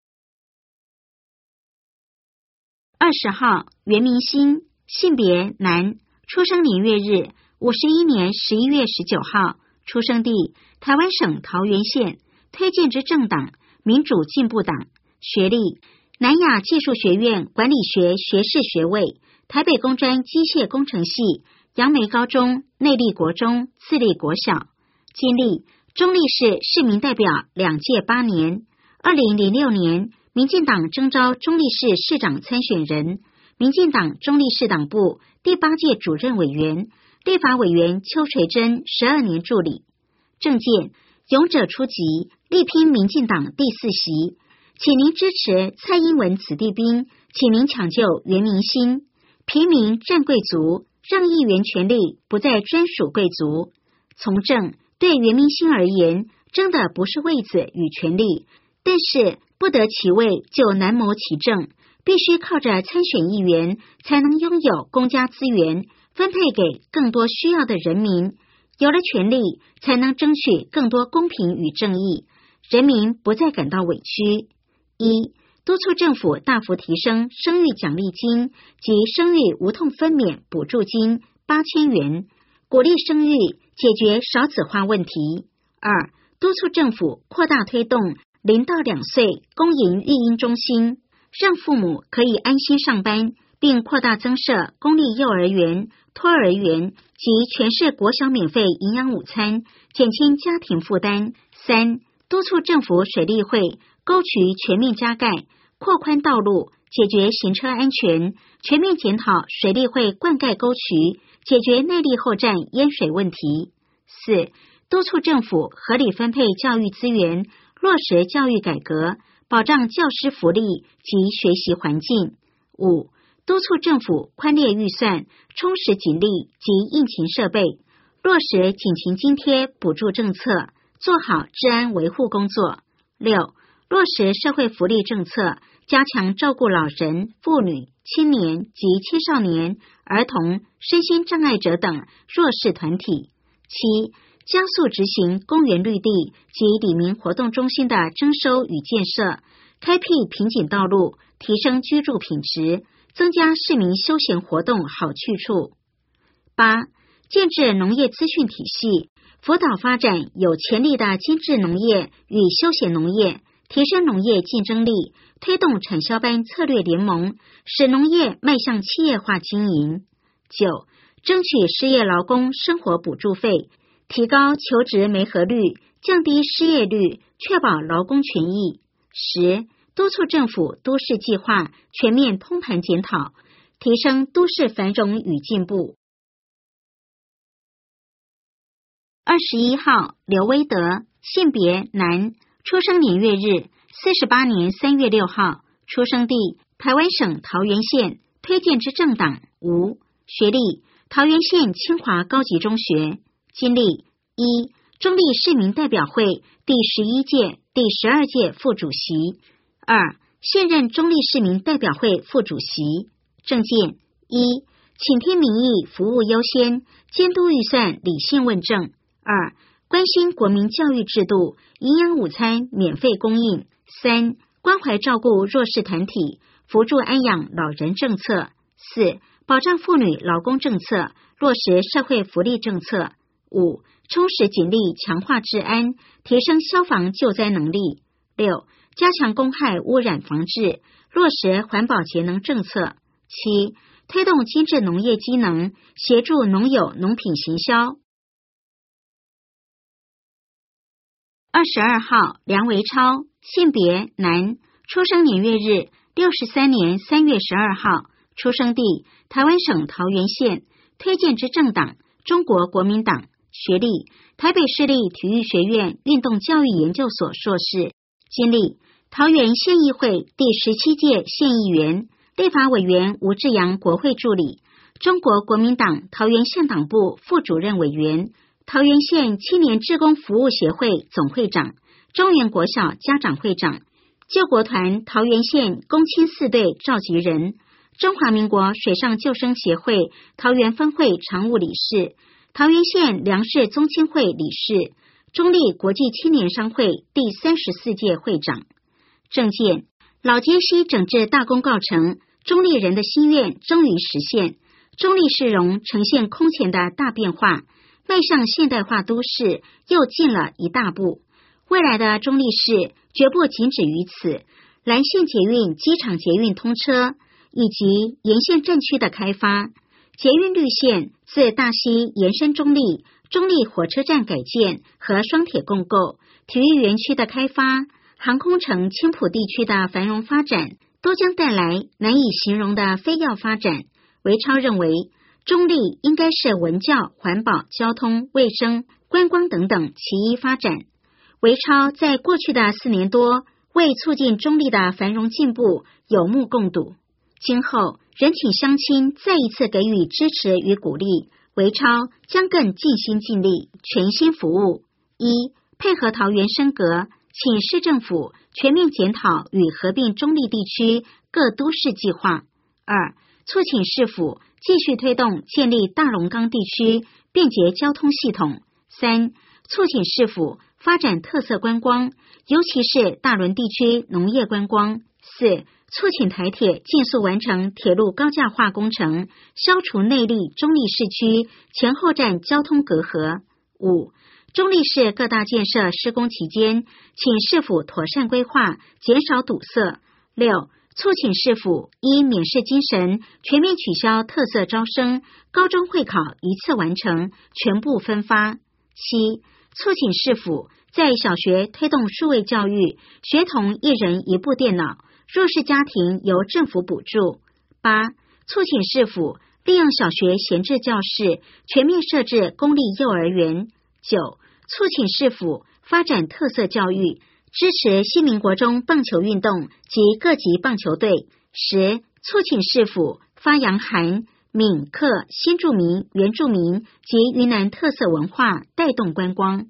S2: 二十号，袁明星，性别男，出生年月日五十一年十一月十九号，出生地台湾省桃园县，推荐之政党民主进步党，学历南亚技术学院管理学学士学位，台北工专机械工程系，杨梅高中、内壢国中、自立国小，经历中立市市民代表两届八年。二零零六年，民进党征召中立市市长参选人，民进党中立市党部第八届主任委员，立法委员邱垂珍十二年助理。政见勇者出击，力拼民进党第四席，请您支持蔡英文子弟兵，请您抢救袁明星。平民战贵族，让议员权力不再专属贵族。从政对袁明星而言，争的不是位子与权力，但是不得其位就难谋其政，必须靠着参选议员才能拥有公家资源，分配给更多需要的人民。有了权力，才能争取更多公平与正义，人民不再感到委屈。一、督促政府大幅提升生育奖励金及生育无痛分娩补助金八千元，鼓励生育，解决少子化问题。二、督促政府扩大推动零到两岁公营育婴中心，让父母可以安心上班，并扩大增设公立幼儿园、托儿园及全市国小免费营养午餐，减轻家庭负担。三、督促政府水利会沟渠全面加盖，扩宽道路，解决行车安全，全面检讨水利会灌溉沟渠，解决内壢后站淹水问题。四、督促政府合理分配教育资源，落实教育改革，保障教师福利及学习环境。五、督促政府宽列预算，充实警力及应勤设备，落实警勤津贴补助政策，做好治安维护工作。六、落实社会福利政策，加强照顾老人、妇女、青年及青少年、儿童、身心障碍者等弱势团体。七、加速执行公园绿地及里民活动中心的征收与建设，开辟瓶颈道路，提升居住品质，增加市民休闲活动好去处。八、建制农业资讯体系，辅导发展有潜力的精致农业与休闲农业，提升农业竞争力，推动产销班策略联盟，使农业迈向企业化经营。九、争取失业劳工生活补助费，提高求职媒合率，降低失业率，确保劳工权益。十、督促政府都市计划全面通盘检讨，提升都市繁荣与进步。二十一号，刘威德，性别男，出生年月日四十八年三月六号，出生地台湾省桃园县，推荐之政党无，学历桃园县清华高级中学。经历：一、中立市民代表会第十一届、第十二届副主席；二、现任中立市民代表会副主席。政见：一、倾听民意，服务优先，监督预算，理性问政；二、关心国民教育制度，营养午餐免费供应；三、关怀照顾弱势团体，扶助安养老人政策；四、保障妇女劳工政策，落实社会福利政策；五、充实警力，强化治安，提升消防救灾能力；六、加强公害污染防治，落实环保节能政策；七、推动精致农业机能，协助农友农品行销。二十二号，梁维超，性别男，出生年月日六十三年三月十二号，出生地台湾省桃园县，推荐之政党中国国民党，学历台北市立体育学院运动教育研究所硕士，经历桃园县议会第十七届县议员、立法委员吴志阳国会助理，中国国民党桃园县党部副主任委员，桃园县青年志工服务协会总会长，中原国小家长会长，救国团桃园县公青四队召集人，中华民国水上救生协会桃园分会常务理事，桃园县粮食宗亲会理事，中立国际青年商会第三十四届会长。政见：老街溪整治大功告成，中立人的心愿终于实现，中立市容呈现空前的大变化，迈向现代化都市又进了一大步。未来的中立市绝不仅止于此，蓝线捷运、机场捷运通车，以及沿线镇区的开发，捷运绿线自大溪延伸中立，中立火车站改建和双铁共构，体育园区的开发，航空城青埔地区的繁荣发展，都将带来难以形容的飞跃发展。维超认为，中立应该是文教、环保、交通、卫生、观光等等其一发展。维超在过去的四年多，为促进中立的繁荣进步有目共睹。今后仍请乡亲再一次给予支持与鼓励，维超将更尽心尽力，全心服务。一、配合桃园升格，请市政府全面检讨与合并中立地区各都市计划。二、促请市府继续推动建立大龙岗地区便捷交通系统。三、促请市府发展特色观光，尤其是大仑地区农业观光。四、促请台铁尽速完成铁路高架化工程，消除内壢中立市区前后站交通隔阂。五、中立市各大建设施工期间，请市府妥善规划，减少堵塞。六、促请市府依免试精神，全面取消特色招生，高中会考一次完成，全部分发。七、促请市府在小学推动数位教育，学童一人一部电脑，弱势家庭由政府补助。八、促请市府利用小学闲置教室，全面设置公立幼儿园。九、促请市府发展特色教育，支持新民国中棒球运动及各级棒球队。十、促请市府发扬韩、闽、客、新住民、原住民及云南特色文化，带动观光。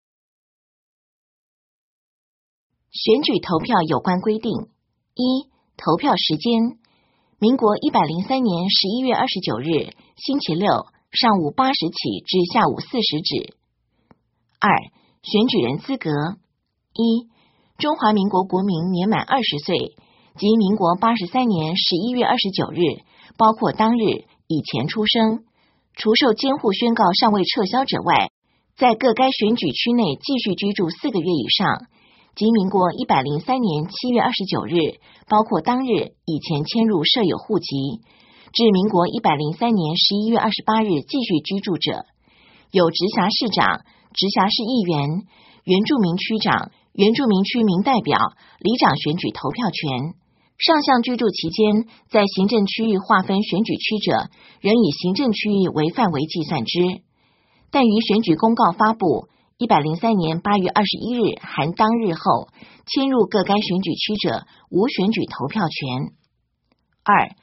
S1: 选举投票有关规定：一、投票时间：民国一百零三年十一月二十九日星期六上午八时起至下午四时止。二、选举人资格：一、中华民国国民年满二十岁及民国八十三年十一月二十九日，包括当日以前出生，除受监护宣告尚未撤销者外，在各该选举区内继续居住四个月以上，及民国一百零三年七月二十九日，包括当日以前迁入设有户籍，至民国一百零三年十一月二十八日继续居住者，有直辖市长、直辖市议员、原住民区长、原住民区民代表、里长选举投票权。上项居住期间，在行政区域划分选举区者，仍以行政区域为范围计算之。但于选举公告发布一百零三年八月二十一日含当日后迁入各该选举区者，无选举投票权。二、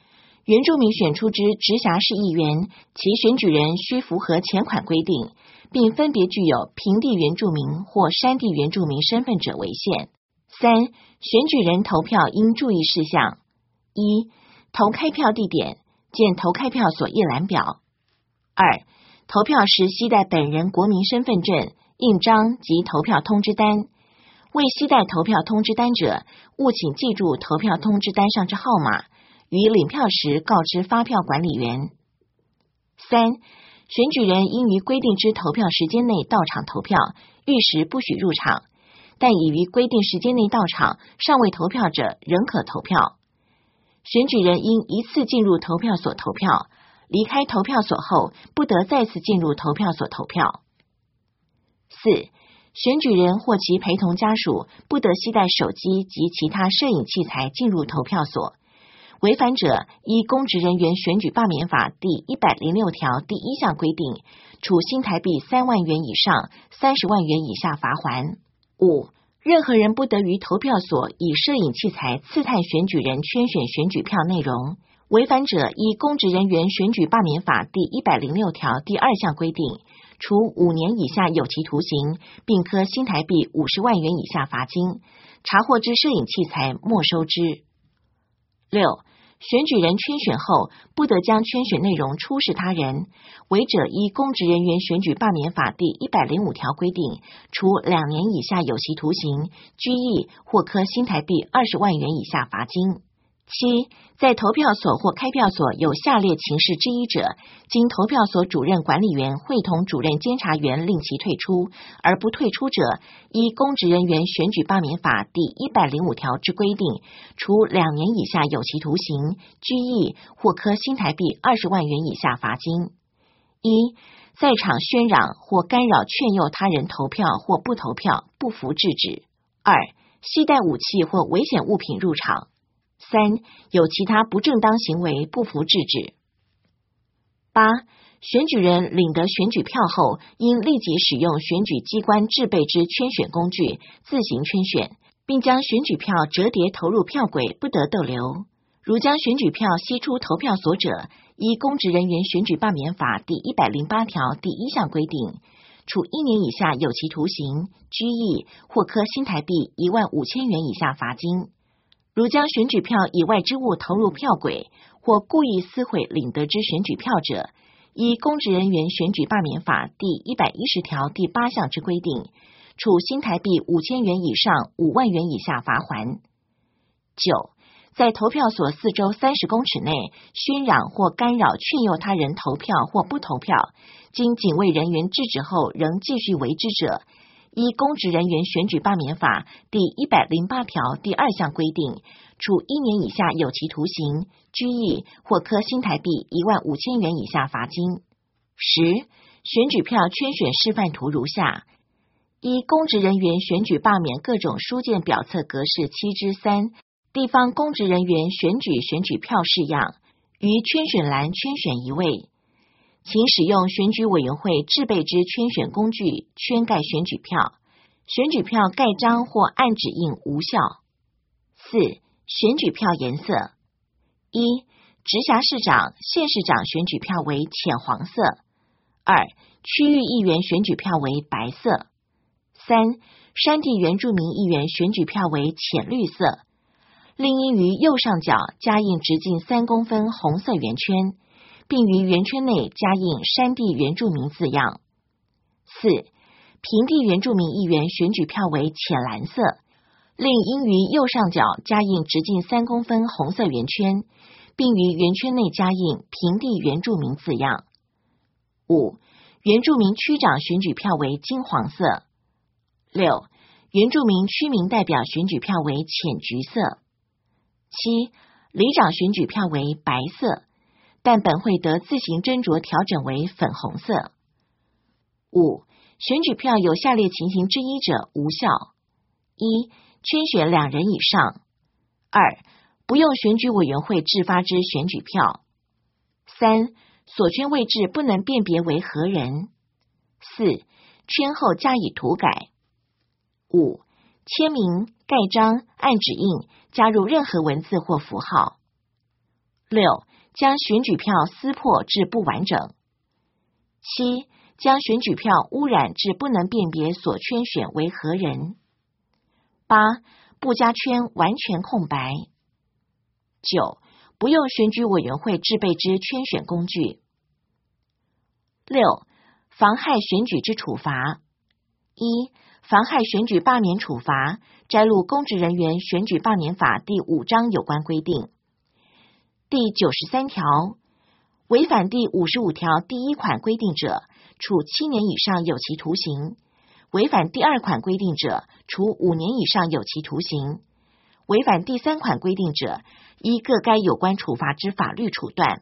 S1: 原住民选出之直辖市议员，其选举人需符合前款规定，并分别具有平地原住民或山地原住民身份者为限。三、选举人投票应注意事项：一、投开票地点，见投开票所一览表。二、投票时携带本人国民身份证、印章及投票通知单。未携带投票通知单者，务请记住投票通知单上之号码，于领票时告知发票管理员。三、选举人应于规定之投票时间内到场投票，逾时不许入场，但已于规定时间内到场尚未投票者仍可投票。选举人应一次进入投票所投票，离开投票所后不得再次进入投票所投票。四、选举人或其陪同家属不得携带手机及其他摄影器材进入投票所，违反者依公职人员选举罢免法第一百零六条第一项规定，处新台币三万元以上三十万元以下罚锾。五、任何人不得于投票所以摄影器材刺探选举人圈选选举票内容，违反者依公职人员选举罢免法第一百零六条第二项规定，处五年以下有期徒刑，并科新台币五十万元以下罚金，查获之摄影器材没收之。六、选举人圈选后不得将圈选内容出示他人，违者依公职人员选举罢免法第一百零五条规定，处两年以下有期徒刑、拘役或科新台币二十万元以下罚金。七、在投票所或开票所有下列情事之一者，经投票所主任管理员会同主任监察员令其退出，而不退出者，依公职人员选举罢免法第一百零五条之规定，处两年以下有期徒刑、拘役或科新台币二十万元以下罚金。一、在场喧嚷或干扰劝诱他人投票或不投票，不服制止。二、携带武器或危险物品入场。三、有其他不正当行为，不服制止。八、选举人领得选举票后，应立即使用选举机关制备之圈选工具自行圈选，并将选举票折叠投入票轨，不得逗留。如将选举票吸出投票所者，依公职人员选举罢免法第一百零八条第一项规定，处一年以下有期徒刑、拘役或科新台币一万五千元以下罚金。如将选举票以外之物投入票轨，或故意撕毁领得之选举票者，依公职人员选举罢免法第一百一十条第八项之规定，处新台币五千元以上五万元以下罚锾。九、在投票所四周三十公尺内喧嚷或干扰劝诱他人投票或不投票，经警卫人员制止后仍继续为之者，依公职人员选举罢免法第一百零八条第二项规定，处一年以下有期徒刑、拘役或科新台币一万五千元以下罚金。十、选举票圈选示范图如下：依公职人员选举罢免各种书件表册格式七之三，地方公职人员选举选举票式样，于圈选栏圈选一位。请使用选举委员会制备之圈选工具圈盖选举票，选举票盖章或按指印无效。四、选举票颜色：一、直辖市长、县市长选举票为浅黄色；二、区域议员选举票为白色；三、山地原住民议员选举票为浅绿色。另应于右上角加印直径三公分红色圆圈，并于圆圈内加印山地原住民字样。四、平地原住民议员选举票为浅蓝色，另应于右上角加印直径三公分红色圆圈，并于圆圈内加印平地原住民字样。五、原住民区长选举票为金黄色。六、原住民区民代表选举票为浅橘色。七、里长选举票为白色，但本会得自行斟酌调整为粉红色。五、选举票有下列情形之一者无效：一、圈选两人以上；二、不用选举委员会制发之选举票；三、所圈位置不能辨别为何人；四、圈后加以涂改；五、签名、盖章、按指印加入任何文字或符号；六、 将选举票撕破至不完整；七、将选举票污染至不能辨别所圈选为何人；八、不加圈完全空白；九、不用选举委员会制备之圈选工具；六、妨害选举之处罚。一、妨害选举罢免处罚，摘录公职人员选举罢免法第五章有关规定。第九十三条，违反第五十五条第一款规定者，处七年以上有期徒刑；违反第二款规定者，处五年以上有期徒刑；违反第三款规定者，依各该有关处罚之法律处断。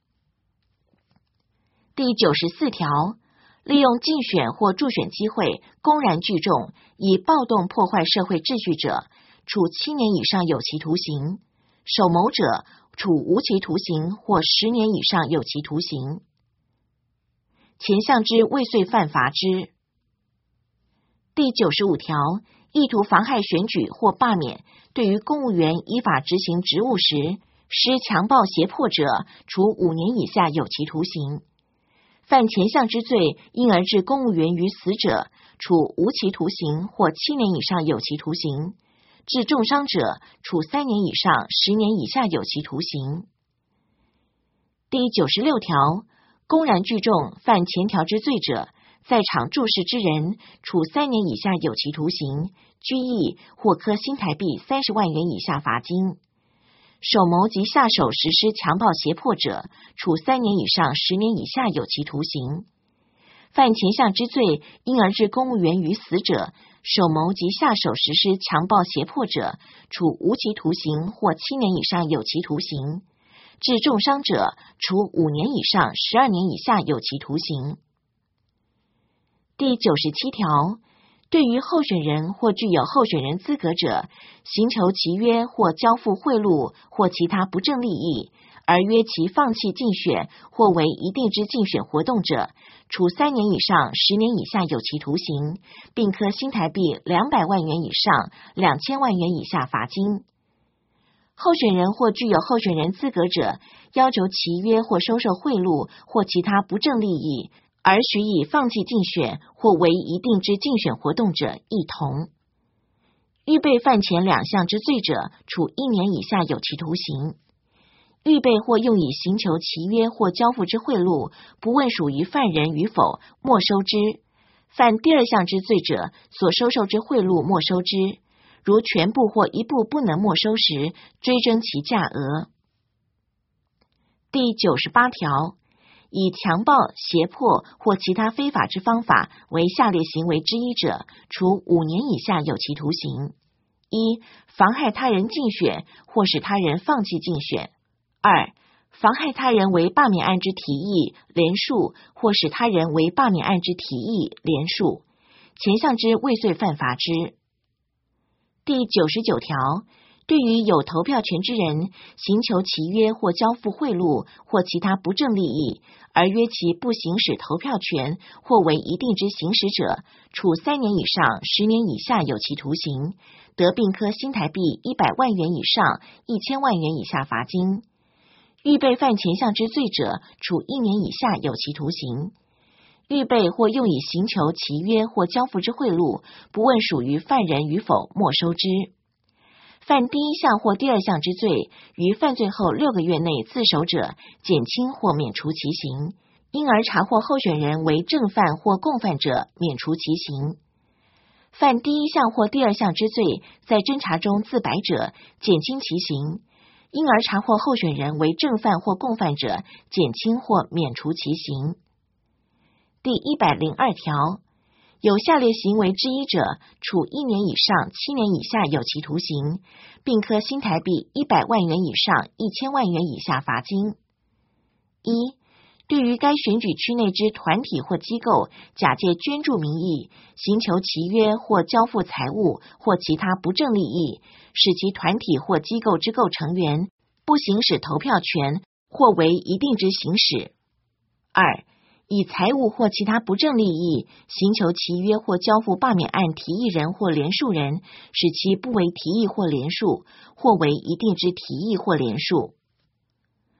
S1: 第九十四条，利用竞选或助选机会公然聚众，以暴动破坏社会秩序者，处七年以上有期徒刑；首谋者，处无期徒刑或十年以上有期徒刑。前项之未遂犯罚之。第九十五条，意图妨害选举或罢免，对于公务员依法执行职务时施强暴胁迫者，处五年以下有期徒刑。犯前项之罪，因而致公务员于死者，处无期徒刑或七年以上有期徒刑；致重伤者，处三年以上十年以下有期徒刑。第九十六条，公然聚众犯前条之罪者，在场注视之人，处三年以下有期徒刑、拘役或科新台币三十万元以下罚金；首谋及下手实施强暴胁迫者，处三年以上十年以下有期徒刑。犯前项之罪，因而致公务员于死者，首谋及下手实施强暴胁迫者，处无期徒刑或七年以上有期徒刑；致重伤者，处五年以上十二年以下有期徒刑。第九十七条，对于候选人或具有候选人资格者，行求其约或交付贿赂或其他不正利益，而约其放弃竞选或为一定之竞选活动者，处三年以上十年以下有期徒刑，并科新台币两百万元以上两千万元以下罚金。候选人或具有候选人资格者，要求其约或收受贿赂或其他不正利益，而许以放弃竞选或为一定之竞选活动者一同。预备犯前两项之罪者，处一年以下有期徒刑。预备或用以行求其约或交付之贿赂，不问属于犯人与否，没收之。犯第二项之罪者，所收受之贿赂没收之。如全部或一部不能没收时，追征其价额。第九十八条，以强暴、胁迫或其他非法之方法为下列行为之一者，处五年以下有期徒刑：一、妨害他人竞选或使他人放弃竞选；二、妨害他人为罢免案之提议、联署，或使他人为罢免案之提议、联署，前项之未遂犯罚之。第九十九条，对于有投票权之人，行求其约或交付贿赂或其他不正利益，而约其不行使投票权或为一定之行使者，处三年以上十年以下有期徒刑，得并科新台币一百万元以上一千万元以下罚金。预备犯前项之罪者，处一年以下有期徒刑。预备或用以行求其约或交付之贿赂，不问属于犯人与否，没收之。犯第一项或第二项之罪，于犯罪后六个月内自首者，减轻或免除其刑；因而查获候选人为正犯或共犯者，免除其刑。犯第一项或第二项之罪，在侦查中自白者，减轻其刑；因而查获候选人为正犯或共犯者，减轻或免除其刑。第一百零二条，有下列行为之一者，处一年以上七年以下有期徒刑，并科新台币一百万元以上一千万元以下罚金。一、对于该选举区内之团体或机构，假借捐助名义，行求其约或交付财物或其他不正利益，使其团体或机构之构成员不行使投票权或为一定之行使。二、以财物或其他不正利益，行求其约或交付罢免案提议人或联署人，使其不为提议或联署，或为一定之提议或联署。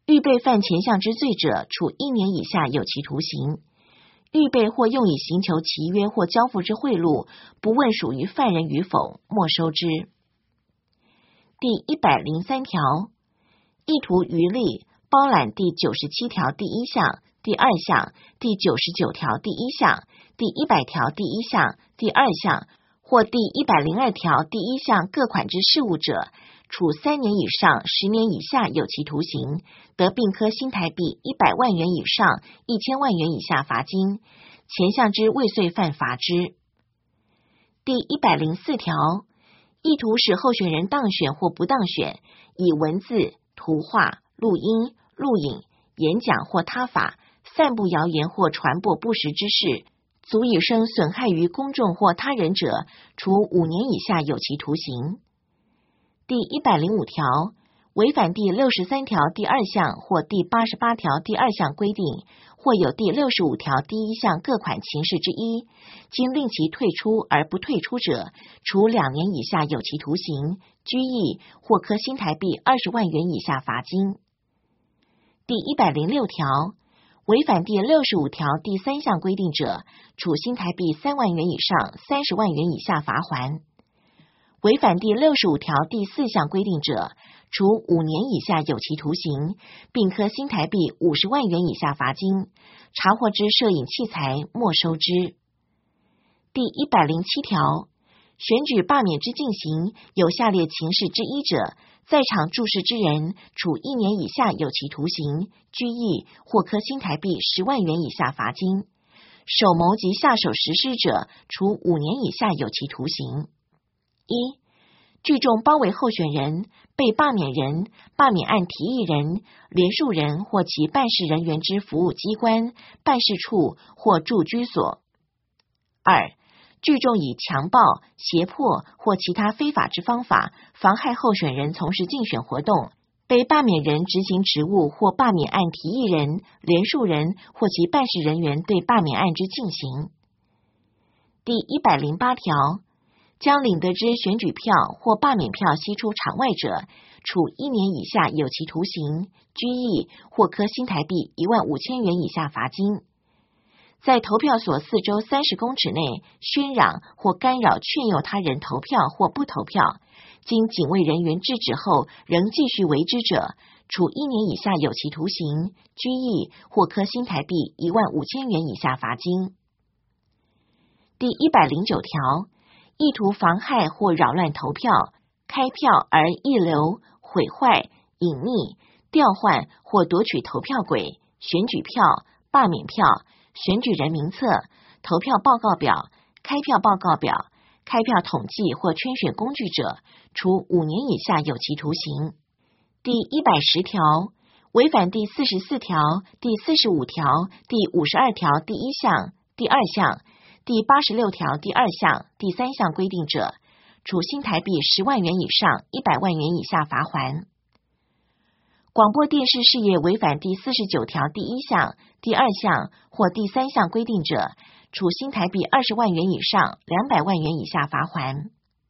S1: 预备犯前项之罪者，处一年以下有期徒刑；预备或用以行求契约或交付之贿赂，不问属于犯人与否，没收之。第一百零三条，意图渔利，包揽第九十七条第一项、第二项、第九十九条第一项、第一百条第一项、第二项或第一百零二条第一项各款之事务者，处三年以上十年以下有期徒刑，得并科新台币一百万元以上一千万元以下罚金，前项之未遂犯罚之。第一百零四条，意图使候选人当选或不当选，以文字、图画、录音、录影、演讲或他法散布谣言或传播不实之事，足以生损害于公众或他人者，处五年以下有期徒刑。第一百零五条，违反第六十三条第二项或第八十八条第二项规定，或有第六十五条第一项各款情事之一，经令其退出而不退出者，处两年以下有期徒刑、拘役或科新台币二十万元以下罚金。第一百零六条，违反第六十五条第三项规定者，处新台币三万元以上三十万元以下罚锾；违反第六十五条第四项规定者，处五年以下有期徒刑，并科新台币五十万元以下罚金，查获之摄影器材没收之。第一百零七条，选举罢免之进行有下列情事之一者，在场注视之人，处一年以下有期徒刑、拘役或科新台币十万元以下罚金；首谋及下手实施者，处五年以下有期徒刑。一、聚众包围候选人、被罢免人、罢免案提议人、联署人或其办事人员之服务机关、办事处或住居所。二、聚众以强暴、胁迫或其他非法之方法妨害候选人从事竞选活动，被罢免人执行职务或罢免案提议人、联署人或其办事人员对罢免案之进行。第一百零八条，将领得之选举票或罢免票悉出场外者，处一年以下有期徒刑、拘役或科新台币一万五千元以下罚金。在投票所四周三十公尺内喧嚷或干扰劝诱他人投票或不投票，经警卫人员制止后仍继续为之者，处一年以下有期徒刑、拘役或科新台币一万五千元以下罚金。第一百零九条，意图妨害或扰乱投票、开票而溢留、毁坏、隐匿、调换或夺取投票轨、选举票、罢免票、选举人名册、投票报告表、开票报告表、开票统计或圈选工具者，处五年以下有期徒刑。第一百十条，违反第四十四条、第四十五条、第五十二条第一项、第二项、第八十六条第二项、第三项规定者，处新台币十万元以上一百万元以下罚锾。广播电视事业违反第四十九条第一项、第二项或第三项规定者，处新台币二十万元以上两百万元以下罚锾。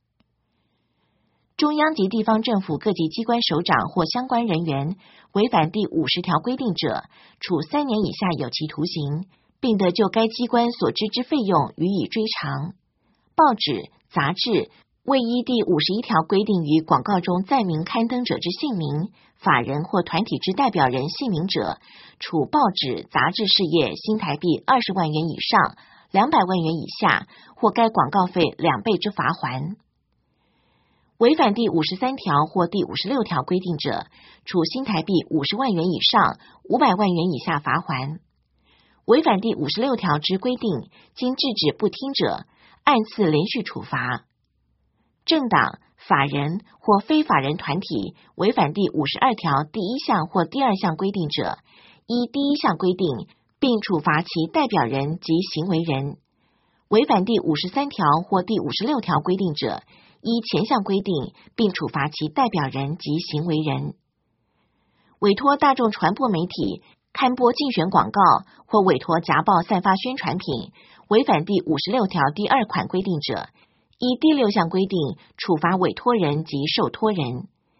S1: 中央及地方政府各级机关首长或相关人员违反第五十条规定者，处三年以下有期徒刑，并得就该机关所支之费用予以追偿。报纸、杂志未依第五十一条规定于广告中载明刊登者之姓名、法人或团体之代表人姓名者，处报纸、杂志事业新台币二十万元以上两百万元以下，或该广告费两倍之罚锾。违反第五十三条或第五十六条规定者，处新台币五十万元以上五百万元以下罚锾。违反第五十六条之规定，经制止不听者，按次连续处罚。政党、法人或非法人团体违反第五十二条第一项或第二项规定者，依第一项规定，并处罚其代表人及行为人；违反第五十三条或第五十六条规定者，依前项规定，并处罚其代表人及行为人。委托大众传播媒体刊播竞选广告或委托夹报散发宣传品，违反第五十六条第二款规定者，依第六项规定处罚委托人及受托人。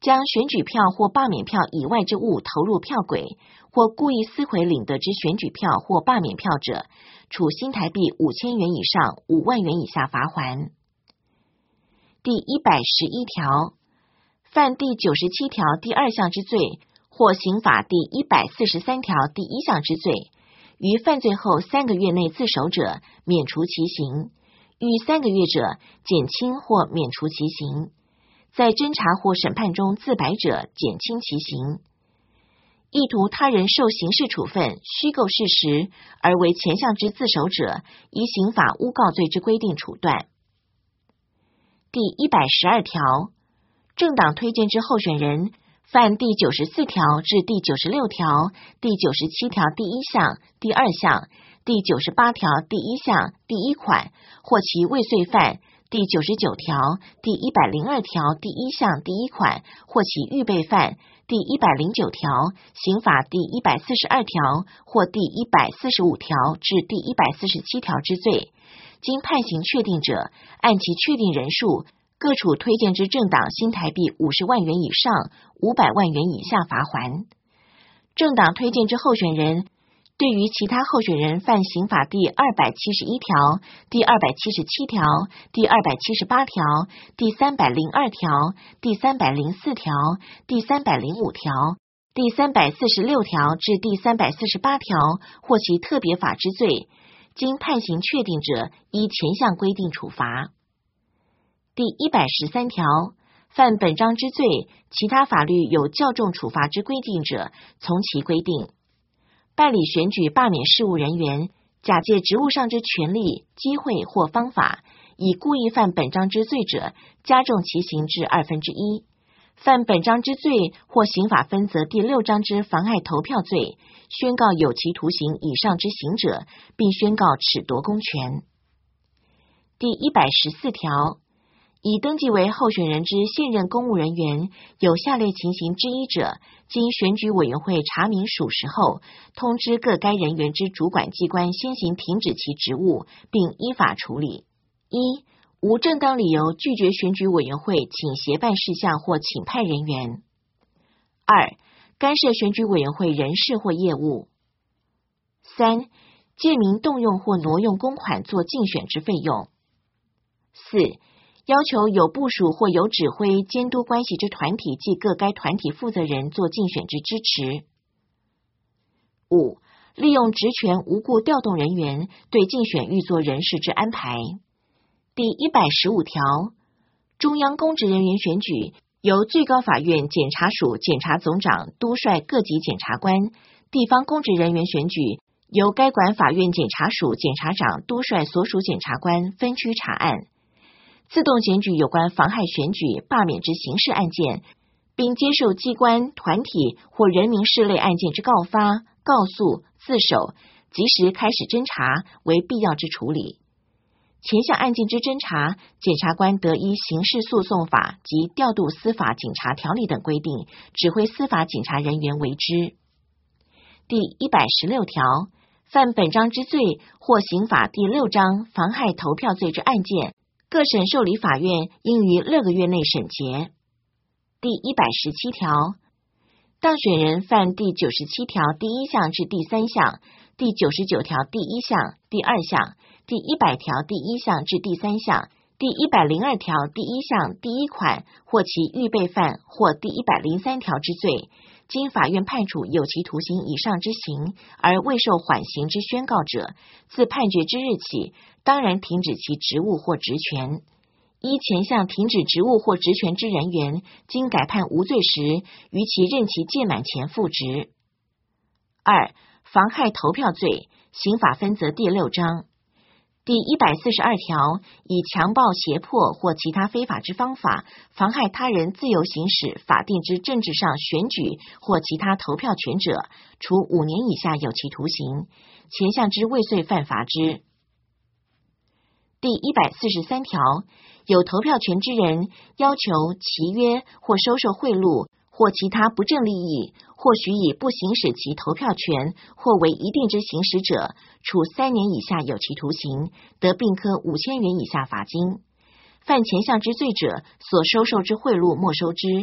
S1: 将选举票或罢免票以外之物投入票匭，或故意撕毁领得之选举票或罢免票者，处新台币五千元以上五万元以下罚锾。第一百十一条，犯第九十七条第二项之罪，或刑法第一百四十三条第一项之罪，于犯罪后三个月内自首者，免除其刑；逾三个月者，减轻或免除其刑；在侦查或审判中自白者，减轻其刑。意图他人受刑事处分，虚构事实而为前项之自首者，依刑法诬告罪之规定处断。第一百十二条，政党推荐之候选人犯第九十四条至第九十六条、第九十七条第一项、第二项、第九十八条第一项第一款，或其未遂犯第九十九条、第一百零二条第一项第一款，或其预备犯第一百零九条、刑法第一百四十二条或第一百四十五条至第一百四十七条之罪，经判刑确定者，按其确定人数，各处推荐之政党新台币五十万元以上五百万元以下罚锾。政党推荐之候选人，对于其他候选人犯刑法第二百七十一条、第二百七十七条、第二百七十八条、第三百零二条、第三百零四条、第三百零五条、第三百四十六条至第三百四十八条或其特别法之罪，经判刑确定者，依前项规定处罚。第一百十三条，犯本章之罪，其他法律有较重处罚之规定者，从其规定。办理选举罢免事务人员，假借职务上之权利、机会或方法，以故意犯本章之罪者，加重其刑至二分之一。犯本章之罪或刑法分则第六章之妨害投票罪，宣告有期徒刑以上之刑者，并宣告褫夺公权。第一百十四条，已登记为候选人之现任公务人员，有下列情形之一者，经选举委员会查明属实后，通知各该人员之主管机关先行停止其职务，并依法处理。一、无正当理由拒绝选举委员会请协办事项或请派人员。二、干涉选举委员会人事或业务。三、借名动用或挪用公款做竞选之费用。四、要求有部属或有指挥监督关系之团体及各该团体负责人做竞选之支持。五、利用职权无故调动人员，对竞选预作人事之安排。第一百十五条，中央公职人员选举由最高法院检察署检察总长督率各级检察官，地方公职人员选举由该管法院检察署检察长督率所属检察官分区查案。自动检举有关妨害选举、罢免之刑事案件，并接受机关、团体或人民事类案件之告发、告诉、自首，及时开始侦查，为必要之处理。前项案件之侦查，检察官得依刑事诉讼法及调度司法警察条例等规定，指挥司法警察人员为之。第一百十六条，犯本章之罪或刑法第六章妨害投票罪之案件，各省受理法院应于六个月内审结。第一百十七条，当选人犯第九十七条第一项至第三项、第九十九条第一项、第二项、第一百条第一项至第三项、第一百零二条第一项第一款或其预备犯或第一百零三条之罪，经法院判处有期徒刑以上之刑而未受缓刑之宣告者，自判决之日起，当然停止其职务或职权。依前项停止职务或职权之人员，经改判无罪时，于其任期届满前复职。二、妨害投票罪，刑法分则第六章。第一百四十二条，以强暴、胁迫或其他非法之方法，妨害他人自由行使法定之政治上选举或其他投票权者，处五年以下有期徒刑，前项之未遂犯罚之。第一百四十三条，有投票权之人要求、契约或收受贿赂或其他不正利益，或许以不行使其投票权或为一定之行使者，处三年以下有期徒刑，得并科五千元以下罚金。犯前项之罪者，所收受之贿赂没收之。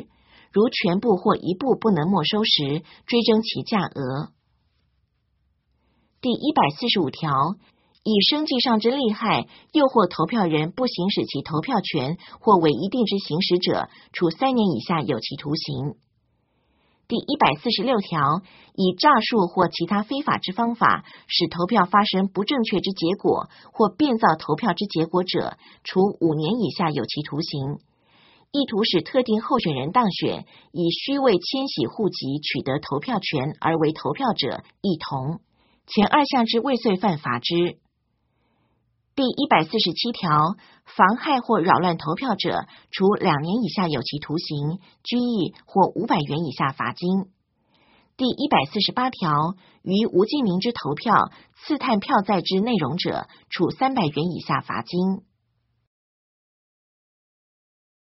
S1: 如全部或一部不能没收时，追征其价额。第一百四十五条，以生计上之利害诱惑投票人不行使其投票权或违一定之行使者，处三年以下有期徒刑。第一百四十六条，以诈术或其他非法之方法使投票发生不正确之结果或变造投票之结果者，处五年以下有期徒刑。意图使特定候选人当选，以虚伪迁徙户籍取得投票权而为投票者，亦同。前二项之未遂犯罚之。第一百四十七条，妨害或扰乱投票者，处两年以下有期徒刑、拘役或五百元以下罚金。第一百四十八条，于无记名之投票刺探票载之内容者，处三百元以下罚金。